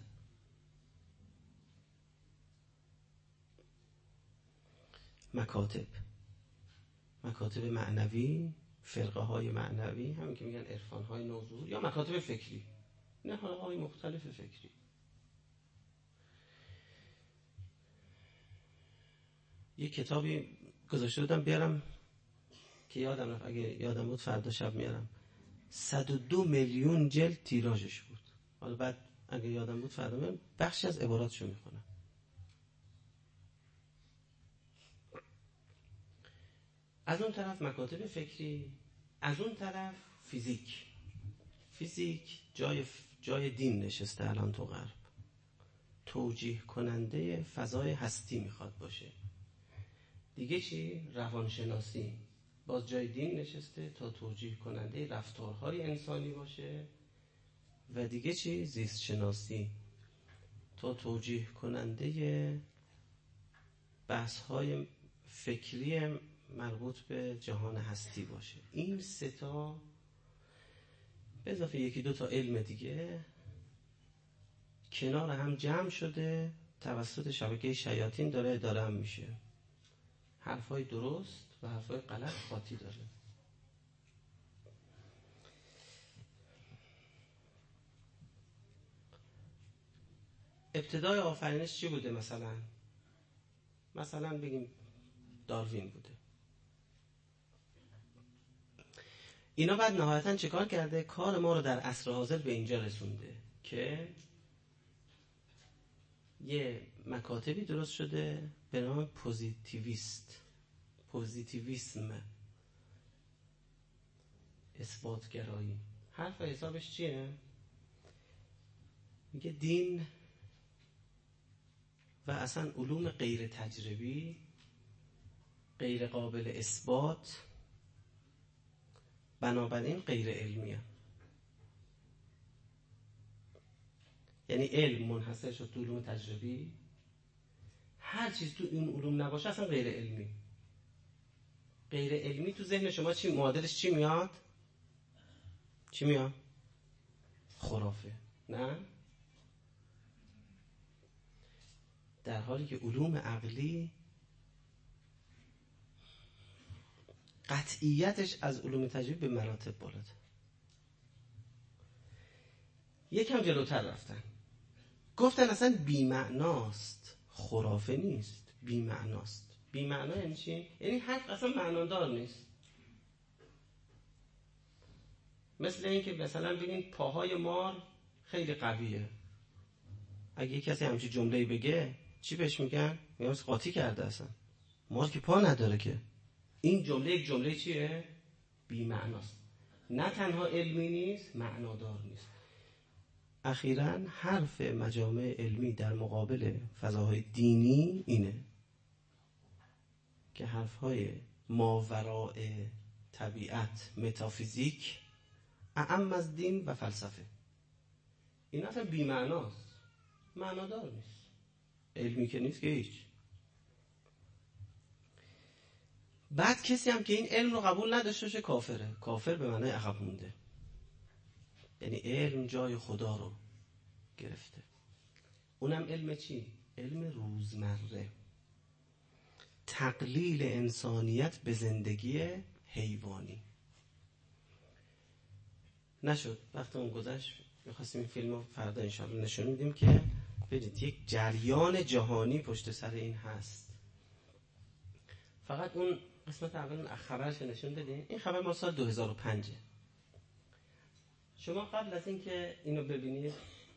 مکاتب مکاتب معنوی، فرقه های معنوی، همین که میگن عرفان های نوظهور، یا مکاتب فکری. نهادهای مختلف فکری. یه کتابی گذاشته بودم بیارم که یادم رفت، اگه یادم بود فردا شب میارم. صد و دو میلیون جلد تیراژش بود. حالا بعد اگه یادم بود فردا میارم، بخشی از عباراتشو میخونم. از اون طرف مکاتب فکری، از اون طرف فیزیک. فیزیک جای جای دین نشسته الان تو غرب. توجیه کننده فضای هستی میخواد باشه. دیگه چی؟ روانشناسی باز جای دین نشسته تا توجیه کننده رفتارهای انسانی باشه. و دیگه چی؟ زیست شناسی تا توجیه کننده بحث‌های فکری مربوط به جهان هستی باشه. این سه تا به اضافه یکی دو تا علم دیگه کنار هم جمع شده، توسط شبکه شیاطین داره اداره هم میشه. حرفای درست و حرفای غلط قاطی داره. ابتدای آفرینش چی بوده؟ مثلا مثلا بگیم داروین بوده. اینا بعد نهایتاً چیکار کرده؟ کار ما رو در عصر حاضر به اینجا رسونده که یه مکاتبی درست شده به نام پوزیتیویست، پوزیتیویسم، اثباتگرایی. حرف حسابش چیه؟ میگه دین و اصلا علوم غیر تجربی، غیر قابل اثبات، بنابراین غیر علمیه. یعنی علم منحصر شد تو علوم تجربی، هر چیز تو این علوم نباشه اصلا غیر علمی. غیر علمی تو ذهن شما چی معادلش چی میاد؟ چی میاد؟ خرافه. نه؟ در حالی که علوم عقلی قطعیتش از علوم تجربی به مراتب بالاتر. یکم جلوتر رفتن، گفتن اصلا بی‌معناست، خرافه نیست، بی‌معناست. بی‌معنا یعنی چی؟ یعنی حرف اصلا معنادار نیست. مثل این که مثلا ببین پاهای مار خیلی قویه. اگه کسی همچین جمله‌ای بگه چی بهش میگن؟ میگن قاطی کرده. اصلا مار که پا نداره که. این جمله یک جمله چیه؟ بی‌معناست. نه تنها علمی نیست، معنادار نیست. اخیراً حرف مجامع علمی در مقابل فضاهای دینی اینه که حرفهای ماوراء طبیعت، متافیزیک، اعم از دین و فلسفه، این اصلا بی‌معناست، معنادار نیست. علمی که نیست که هیچ. بعد کسی هم که این علم رو قبول نداشته باشه کافره. کافر به معنای عقب مونده. یعنی علم جای خدا رو گرفته. اونم علم چی؟ علم روزمره. تقلیل انسانیت به زندگی حیوانی. نشد. وقتی اون گذشت می‌خواستیم این فیلم رو فردا انشاءالله نشون میدیم که ببینید یک جریان جهانی پشت سر این هست. فقط اون قسمت اول خبرش نشون بدین. این خبر ما سال دو هزار و پنج. شما قبل از این که اینو ببینید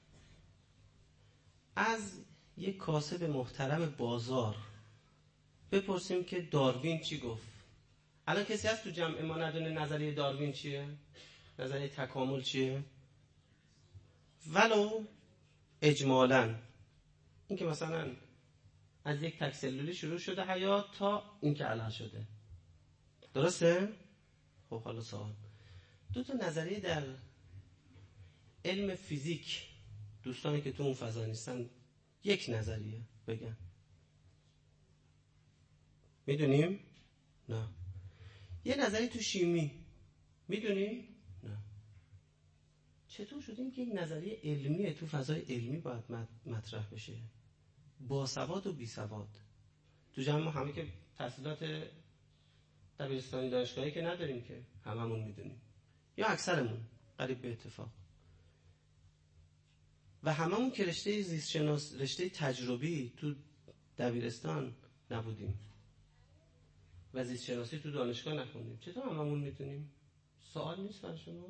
از یک کاسب محترم بازار بپرسیم که داروین چی گفت. الان کسی هست تو جمع ما ندونه نظریه داروین چیه؟ نظریه تکامل چیه؟ ولو اجمالاً این که مثلا از یک تک سلولی شروع شده حیات تا این که الان شده. درسته؟ خب حالا سوال. دو تا نظریه در علم فیزیک، دوستانی که تو اون فضا نیستن یک نظریه بگن. میدونیم؟ نه. یه نظریه تو شیمی میدونیم؟ نه. چطور شدیم که یک نظریه علمیه تو فضای علمی باید مطرح بشه؟ با سواد و بی سواد. تو جمع ما همه که تحصیلات دبیرستانی دانشگاهی که نداریم که هممون میدونیم، یا اکثرمون قریب به اتفاق. و هممون که رشته زیست شناس، رشته تجربی تو دبیرستان نبودیم و زیست شناسی تو دانشگاه نخوندیم، چطور هممون میتونیم؟ سوال نیست برای شما؟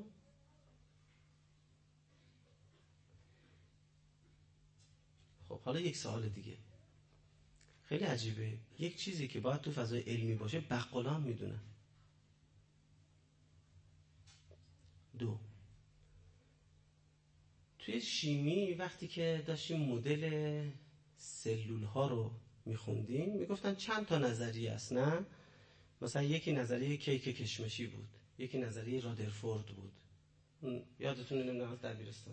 خب حالا یک سوال دیگه خیلی عجیبه. یک چیزی که باید تو فضای علمی باشه بقالا هم میدونن. دو، توی شیمی وقتی که داشتیم مدل سلول ها رو میخوندیم میگفتن چند تا نظریه است، نه؟ مثلا یکی نظریه کیک کشمشی بود، یکی نظریه رادرفورد بود. یادتونه نمیدونم از دبیرستان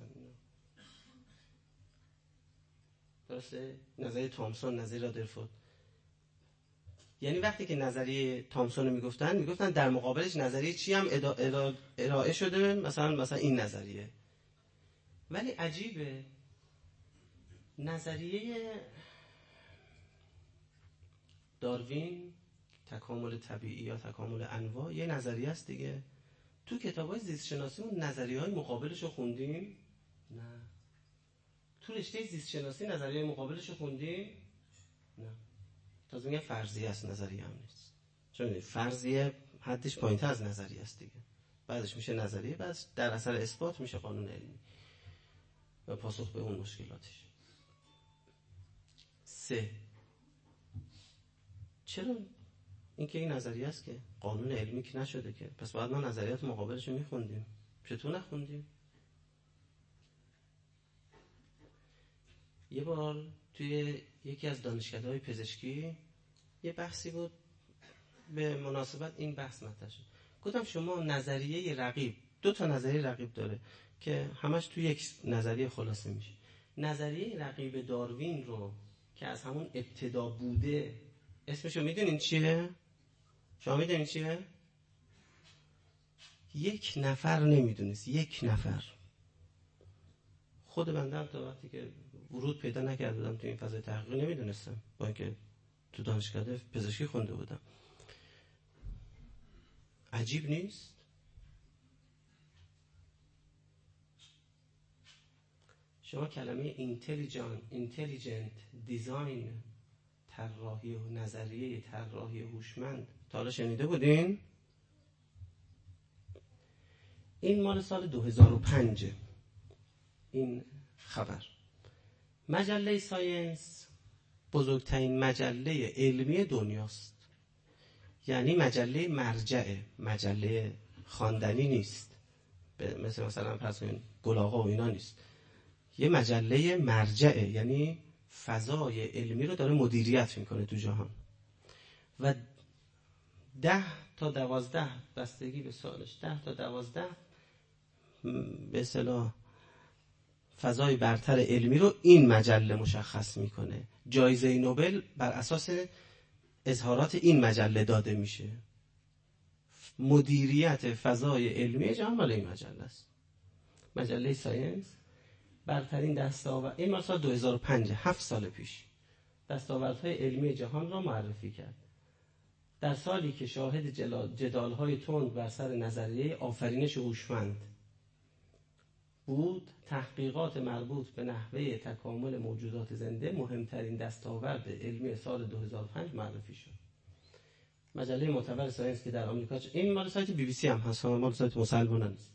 درسته؟ نظریه تامسون، نظریه رادرفورد. یعنی وقتی که نظریه تامسون رو میگفتن میگفتن در مقابلش نظریه چی هم ارائه شده، مثلا مثلا این نظریه. ولی عجیبه نظریه داروین تکامل طبیعی یا تکامل انواع یه نظریه است دیگه. تو کتابای زیست شناسی اون نظریه های مقابلش رو خوندیم؟ نه. تو رشته زیست شناسی نظریه مقابلش رو خوندیم؟ نه. تازه میگه فرضیه است، نظریه هم نیست. چون فرضیه حدش پایین‌تر از نظریه است دیگه. بعدش میشه نظریه، بعد در اثر اثبات میشه قانون علمی و پاسخ به اون مشکلاتش. سه، چرا اینکه این نظریه است که قانون علمی که نشده که، پس بعد ما نظریات مقابلش رو میخوندیم، چطور نخوندیم؟ یه بار توی یکی از دانشکده‌های پزشکی یه بحثی بود، به مناسبت این بحث مطرح شد. گفتم شما نظریه رقیب، دو تا نظریه رقیب داره که همش توی یک نظریه خلاصه میشه. نظریه رقیب داروین رو که از همون ابتدا بوده اسمشو میدونین چیه؟ شما میدونین چیه؟ یک نفر نمیدونست، یک نفر. خود بنده هم تا وقتی که ورود پیدا نکرده بودم تو این فضای تحقیقی نمیدونستم، با اینکه تو دانشکده پزشکی خونده بودم. عجیب نیست؟ شما کلمه اینتلیجنت اینتلیجنت دیزاین، طراحی و نظریه طراحی هوشمند تا حالا شنیده بودین؟ این مال سال دو هزار و پنج این خبر. مجله ساینس بزرگترین مجله علمی دنیاست، یعنی مجله مرجعه، مجله خواندنی نیست، مثل مثلا پس این گل آقا و اینا نیست. یه مجله مرجعه، یعنی فضای علمی رو داره مدیریت میکنه تو جهان و ده تا دوازده بستگی به سالش، ده تا دوازده به اصطلاح فضای برتر علمی رو این مجله مشخص میکنه. جایزه نوبل بر اساس اظهارات این مجله داده میشه. مدیریت فضای علمی جهان مال این مجله است. مجله ساینس برترین دستاورد، این مثلا دو هزار و پنج، هفت سال پیش دستاوردهای علمی جهان را معرفی کرد. در سالی که شاهد جدال‌های تند بر سر نظریه آفرینش هوشمند بود، تحقیقات مربوط به نحوه تکامل موجودات زنده مهمترین دستاورد علمی سال دو هزار و پنج معرفی شد. مجله معتبر ساینس که در آمریکا، این مال سایت بی بی سی هم هست، مال سایت مسلمانه نیست.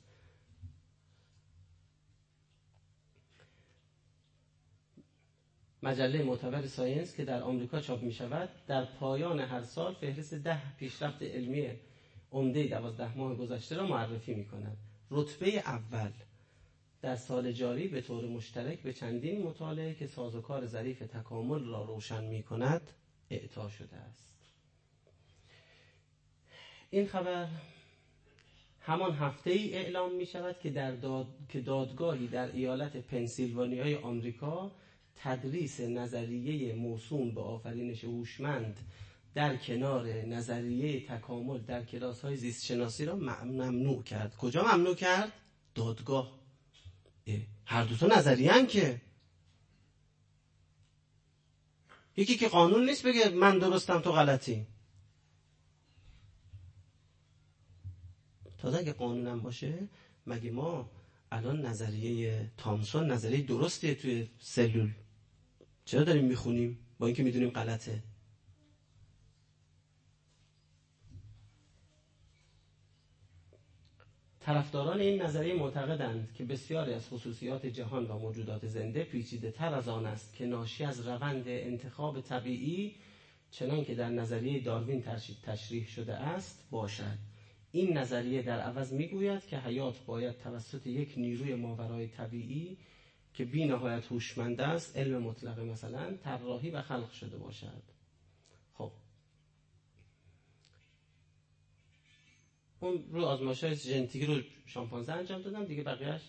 مجله معتبر ساینس که در آمریکا چاپ می شود در پایان هر سال فهرست ده پیشرفت علمی عمده دوازده ماه گذشته را معرفی می کند. رتبه اول در سال جاری به طور مشترک به چندین مطالعه که سازوکار ظریف تکامل را روشن می کند اعطا شده است. این خبر همان هفته ای اعلام می شود که در داد... که دادگاهی در ایالت پنسیلوانیای آمریکا تدریس نظریه موسوم به آفرینش هوشمند در کنار نظریه تکامل در کلاس‌های زیست شناسی را ممنوع کرد. کجا ممنوع کرد؟ دادگاه. هر دو تا نظریه ان که یکی که قانون نیست بگه من درستم تو غلطی. تازه اگه قانونم باشه مگه ما الان نظریه تامسون نظریه درستیه توی سلول، چرا داریم میخونیم با اینکه میدونیم غلطه؟ طرفداران این نظریه معتقدند که بسیاری از خصوصیات جهان و موجودات زنده پیچیده تر از آن است که ناشی از روند انتخاب طبیعی چنان که در نظریه داروین تشریح شده است باشد. این نظریه در عوض میگوید که حیات باید توسط یک نیروی ماورای طبیعی که بی نهایت هوشمند است، علم مطلق مثلا، طراحی و خلق شده باشد. خب اون رو آزمایش‌های ژنتیکی رو شامپانزه انجام دادم دیگه، بقیه‌اش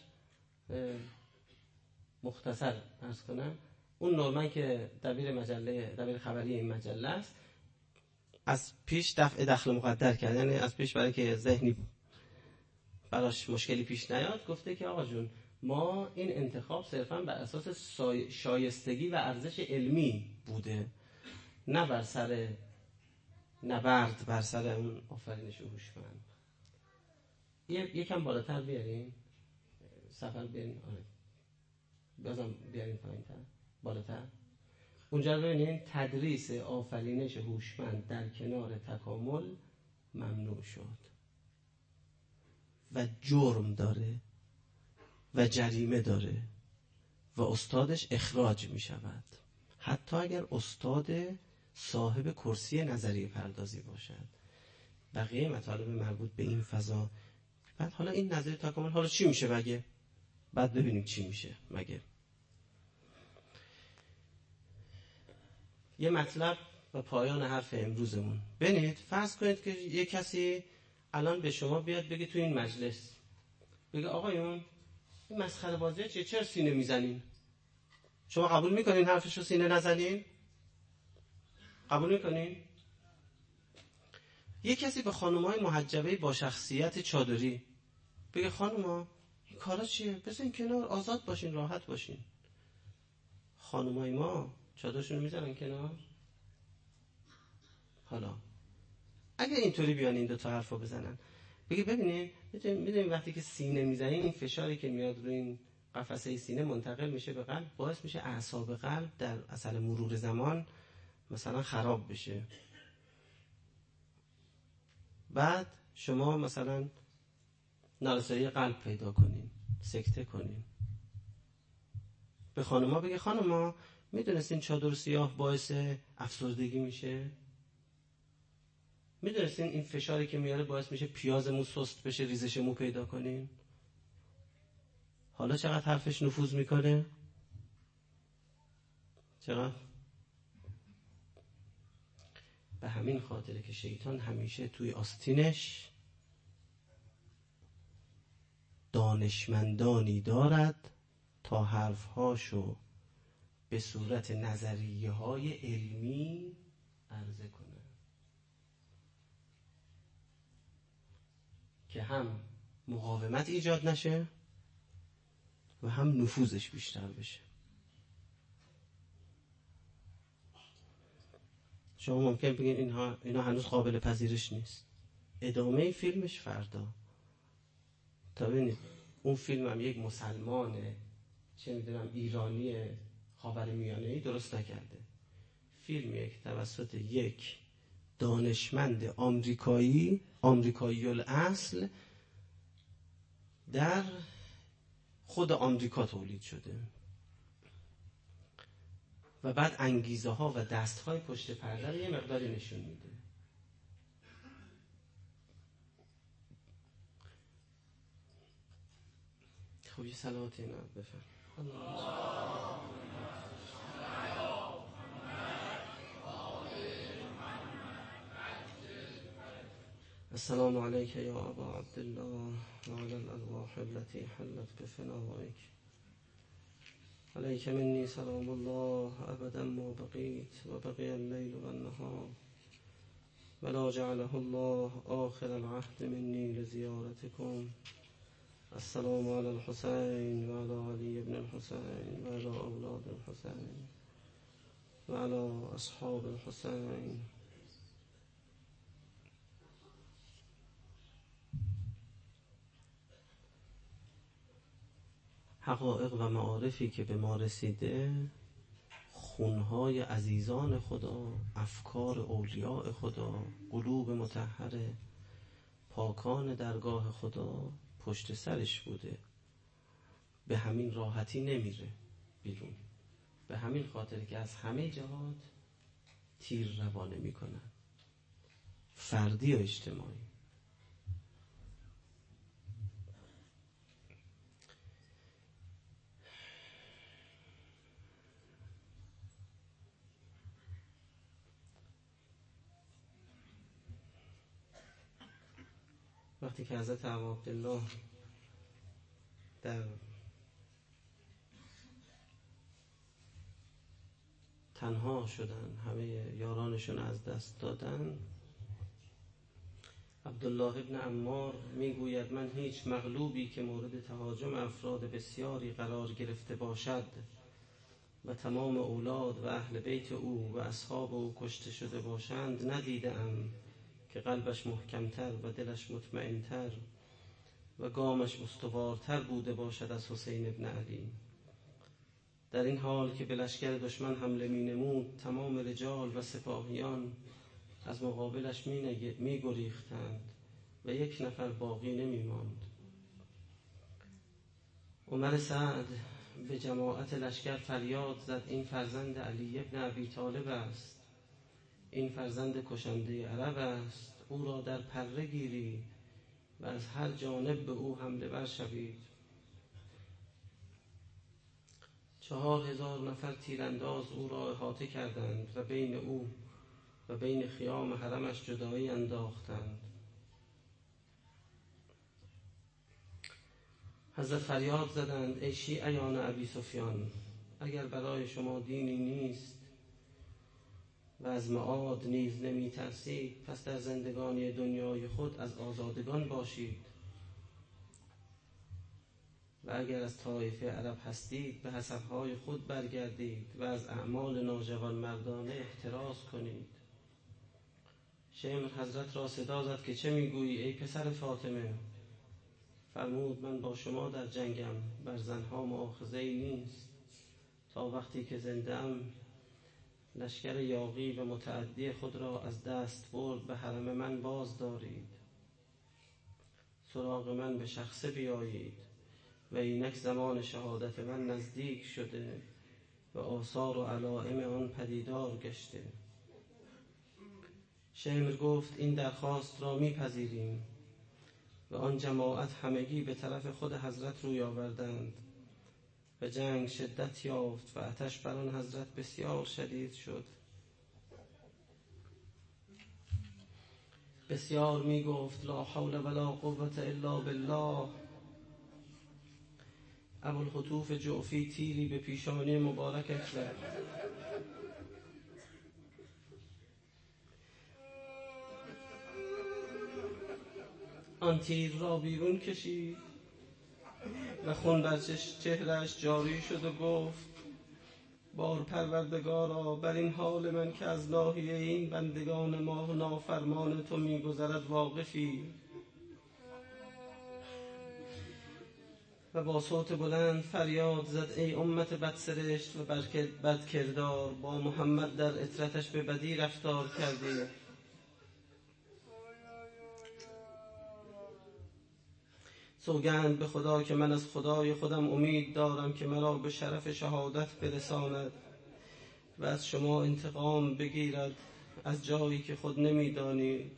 مختصر عرض کنم. اون نورمن که دبیر مجله دبیر خبری این مجله است، از پیش دفع دخل مقدر کرد، یعنی از پیش برای که ذهنی براش مشکلی پیش نیاد گفته که آقا جون ما این انتخاب صرفاً بر اساس شایستگی و ارزش علمی بوده، نه بر سر نبرد بر سر اون آفرینش هوشمند. یکم بالاتر بیارین سفر بیارین، آره بازم بیارین پایین‌تر بالاتر. اونجا رو ببینین تدریس آفرینش هوشمند در کنار تکامل ممنوع شد و جرم داره و جریمه داره و استادش اخراج می شود، حتی اگر استاد صاحب کرسی نظریه پردازی باشد. بقیه مطالب مربوط به این فضا. بعد حالا این نظریه تکامل حالا چی میشه مگه؟ بعد ببینیم چی میشه مگه. یه مطلب و پایان حرف امروزمون. ببینید فرض کنید که یه کسی الان به شما بیاد بگه تو این مجلس، بگه آقایون این مسخره بازیه چیه، چرا سینه میزنین؟ شما قبول میکنین حرفشو سینه نزنین؟ قبول میکنین؟ یه کسی به خانم‌های محجبه با شخصیت چادری بگه خانوما این کارا چیه، بزنین کنار، آزاد باشین، راحت باشین. خانم‌های ما چادرشون رو میزنن کنار؟ حالا اگه اینطوری بیان این دو تا حرفو بزنن، بگی ببینید میدونید وقتی که سینه میزنین این فشاری که میاد روی این قفسه سینه منتقل میشه به قلب، باعث میشه اعصاب قلب در اثر مرور زمان مثلا خراب بشه. بعد شما مثلا نارسایی قلب پیدا کنین، سکته کنین. به خانوما بگه خانوما میدونستین چادر سیاه باعث افسردگی میشه؟ میدونستین این فشاری که میاره باعث میشه پیاز مو سست بشه، ریزش مو پیدا کنین؟ حالا چقدر حرفش نفوذ میکنه؟ چقدر؟ به همین خاطره که شیطان همیشه توی آستینش دانشمندانی دارد تا حرفهاشو به صورت نظریه های علمی عرضه کنه که هم مقاومت ایجاد نشه و هم نفوذش بیشتر بشه. شما ممکن بگین اینها اینا هنوز قابل پذیرش نیست، ادامه فیلمش فردا. تا ببینید اون فیلم هم یک مسلمان چه میدونم ایرانی خاورمیانه‌ای درست نکرده، فیلم یک توسط یک دانشمند آمریکایی آمریکایی الاصل در خود آمریکا تولید شده و بعد انگیزه ها و دست های پشت پرده رو یه مقداری نشون میده. خب یه صلوات اینا بفرم. السلام عليك يا أبا عبد الله وعلى الأرواح التي حلت بفنائك. عليك مني سلام الله أبدا ما بقيت وبقي الليل والنهار ولا جعله الله آخر العهد مني لزيارتكم. السلام على الحسين وعلى علي بن الحسين وعلى أولاد الحسين وعلى أصحاب الحسين. حقایق و معارفی که به ما رسیده خونهای عزیزان خدا، افکار اولیاء خدا، قلوب مطهر پاکان درگاه خدا پشت سرش بوده. به همین راحتی نمیره بیرون، به همین خاطر که از همه جهات تیر روانه میکنن، فردی و اجتماعی. وقتی که حضرت ابا عبدالله در تنها شدن، همه یارانشون از دست دادن، عبدالله ابن عمار میگوید من هیچ مغلوبی که مورد تهاجم افراد بسیاری قرار گرفته باشد و تمام اولاد و اهل بیت او و اصحاب او کشته شده باشند ندیدم که قلبش محکمتر و دلش مطمئنتر و گامش استوارتر بوده باشد از حسین ابن علی. در این حال که به لشکر دشمن حمله می نمود تمام رجال و سپاهیان از مقابلش می گریختند و یک نفر باقی نمی ماند. عمر سعد به جماعت لشکر فریاد زد این فرزند علی ابن ابی طالب است، این فرزند کشنده عرب است، او را در پره گیرید و از هر جانب به او حمله ور شوید. چهار هزار نفر تیرانداز او را احاطه کردند و بین او و بین خیام حرمش جدایی انداختند. حضرت فریاد زدند ای شیعیان ابی سفیان، اگر برای شما دینی نیست و از معاد نیز نمی ترسید پس در زندگانی دنیای خود از آزادگان باشید و اگر از طایفه عرب هستید به حسبهای خود برگردید و از اعمال ناجوان مردانه احتراز کنید. شمر حضرت را صدا زد که چه میگویی ای پسر فاطمه؟ فرمود من با شما در جنگم، بر زنها مؤاخذه‌ای نیست. تا وقتی که زنده ام لشکر یاغی و متعدی خود را از دست برد به حرم من باز دارید، سراغ من به شخصه بیایید و اینک زمان شهادت من نزدیک شده و آثار و علائم آن پدیدار گشته. شمر گفت این درخواست را میپذیریم و آن جماعت همگی به طرف خود حضرت روی آوردند و جنگ شدت یافت و آتش بر آن حضرت بسیار شدید شد. بسیار می گفت لا حول ولا قوة الا بالله. ابوالخطوف جعفی تیری به پیشانی مبارکش زد. آن تیر را بیرون کشید و خون بر چهرهش جاری شد و گفت بار پروردگارا بر این حال من که از ناحیه این بندگان ما نافرمان تو میگذرد واقفی. و با صوت بلند فریاد زد ای امت بدسرشت و بدکردار، با محمد در عترتش به بدی رفتار کردی. سوگند به خدا که من از خدای خودم امید دارم که مرا به شرف شهادت برساند و از شما انتقام بگیرد از جایی که خود نمیدانید.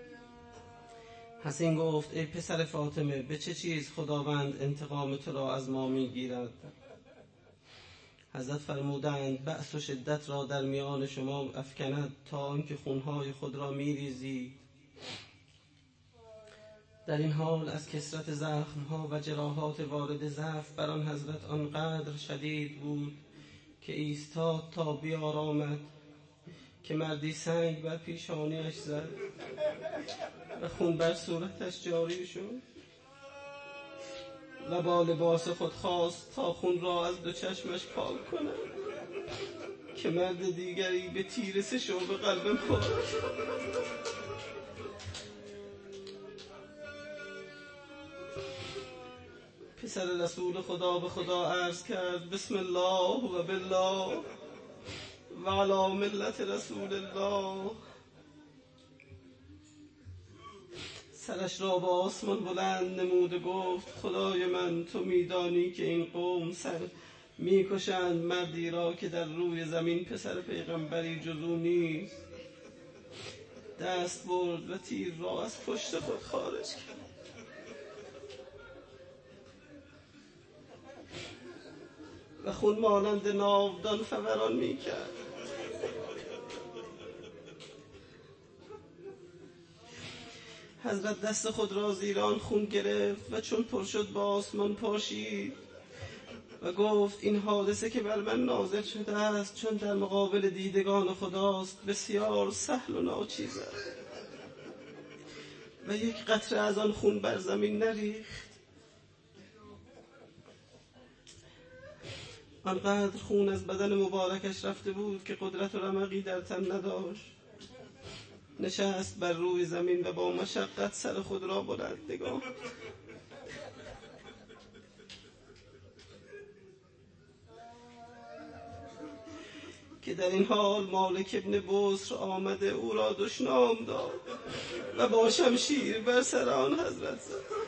حسین گفت ای پسر فاطمه به چه چیز خداوند انتقام تو را از ما میگیرد؟ حضرت فرمودند بأس و شدت را در میان شما افکند تا آنکه خونهای خود را میریزید. در این حال از کثرت زخمها و جراحات وارد ضعف بر آن حضرت آنقدر شدید بود که ایستاد تا بیارامد که مردی سنگ بر پیشانیش زد و خون بر صورتش جاری شد و با لباس خود خواست تا خون را از دو چشمش پاک کند که مرد دیگری به تیر سه شعبه قلبم خورد. پسر رسول خدا به خدا عرض کرد بسم الله و بالله و علی ملت رسول الله. سرش را به آسمان بلند نمود و گفت خدای من تو میدانی که این قوم سر میکشند مردی را که در روی زمین پسر پیغمبری جز او نیست. دست برد و تیر را از پشت خود خارج کرد. و خون مانند ناودان فوران میکرد. حضرت دست خود را زیر آن خون گرفت و چون پر شد به آسمان پاشید و گفت این حادثه که بر من نازل شده است چون در مقابل دیدگان خداست بسیار سهل و ناچیز است. و یک قطره از آن خون بر زمین نریخت. آنقدر خون از بدن مبارکش رفته بود که قدرت و رمقی در تن نداشت. نشست بر روی زمین و با مشقت سر خود را بلند نگاه که در این حال مالک ابن بصر آمده او را دشنام داد و با شمشیر بر سر آن حضرت زد.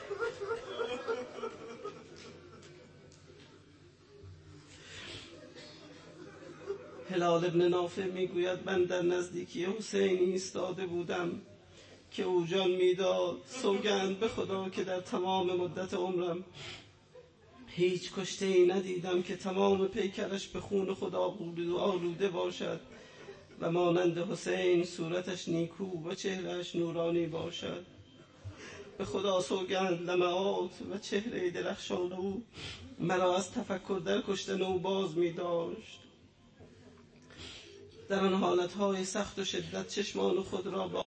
هلال ابن نافع میگوید من در نزدیکی حسین ایستاده بودم که او جان میداد. سوگند به خدا که در تمام مدت عمرم هیچ کشته ای ندیدم که تمام پیکرش به خون خدا آلوده باشد و مانند حسین صورتش نیکو و چهرهش نورانی باشد. به خدا سوگند لمعات و چهره درخشان او مرا از تفکر در کشتن او باز می داشت. در آن حالتهای سخت و شدت چشمان خود را با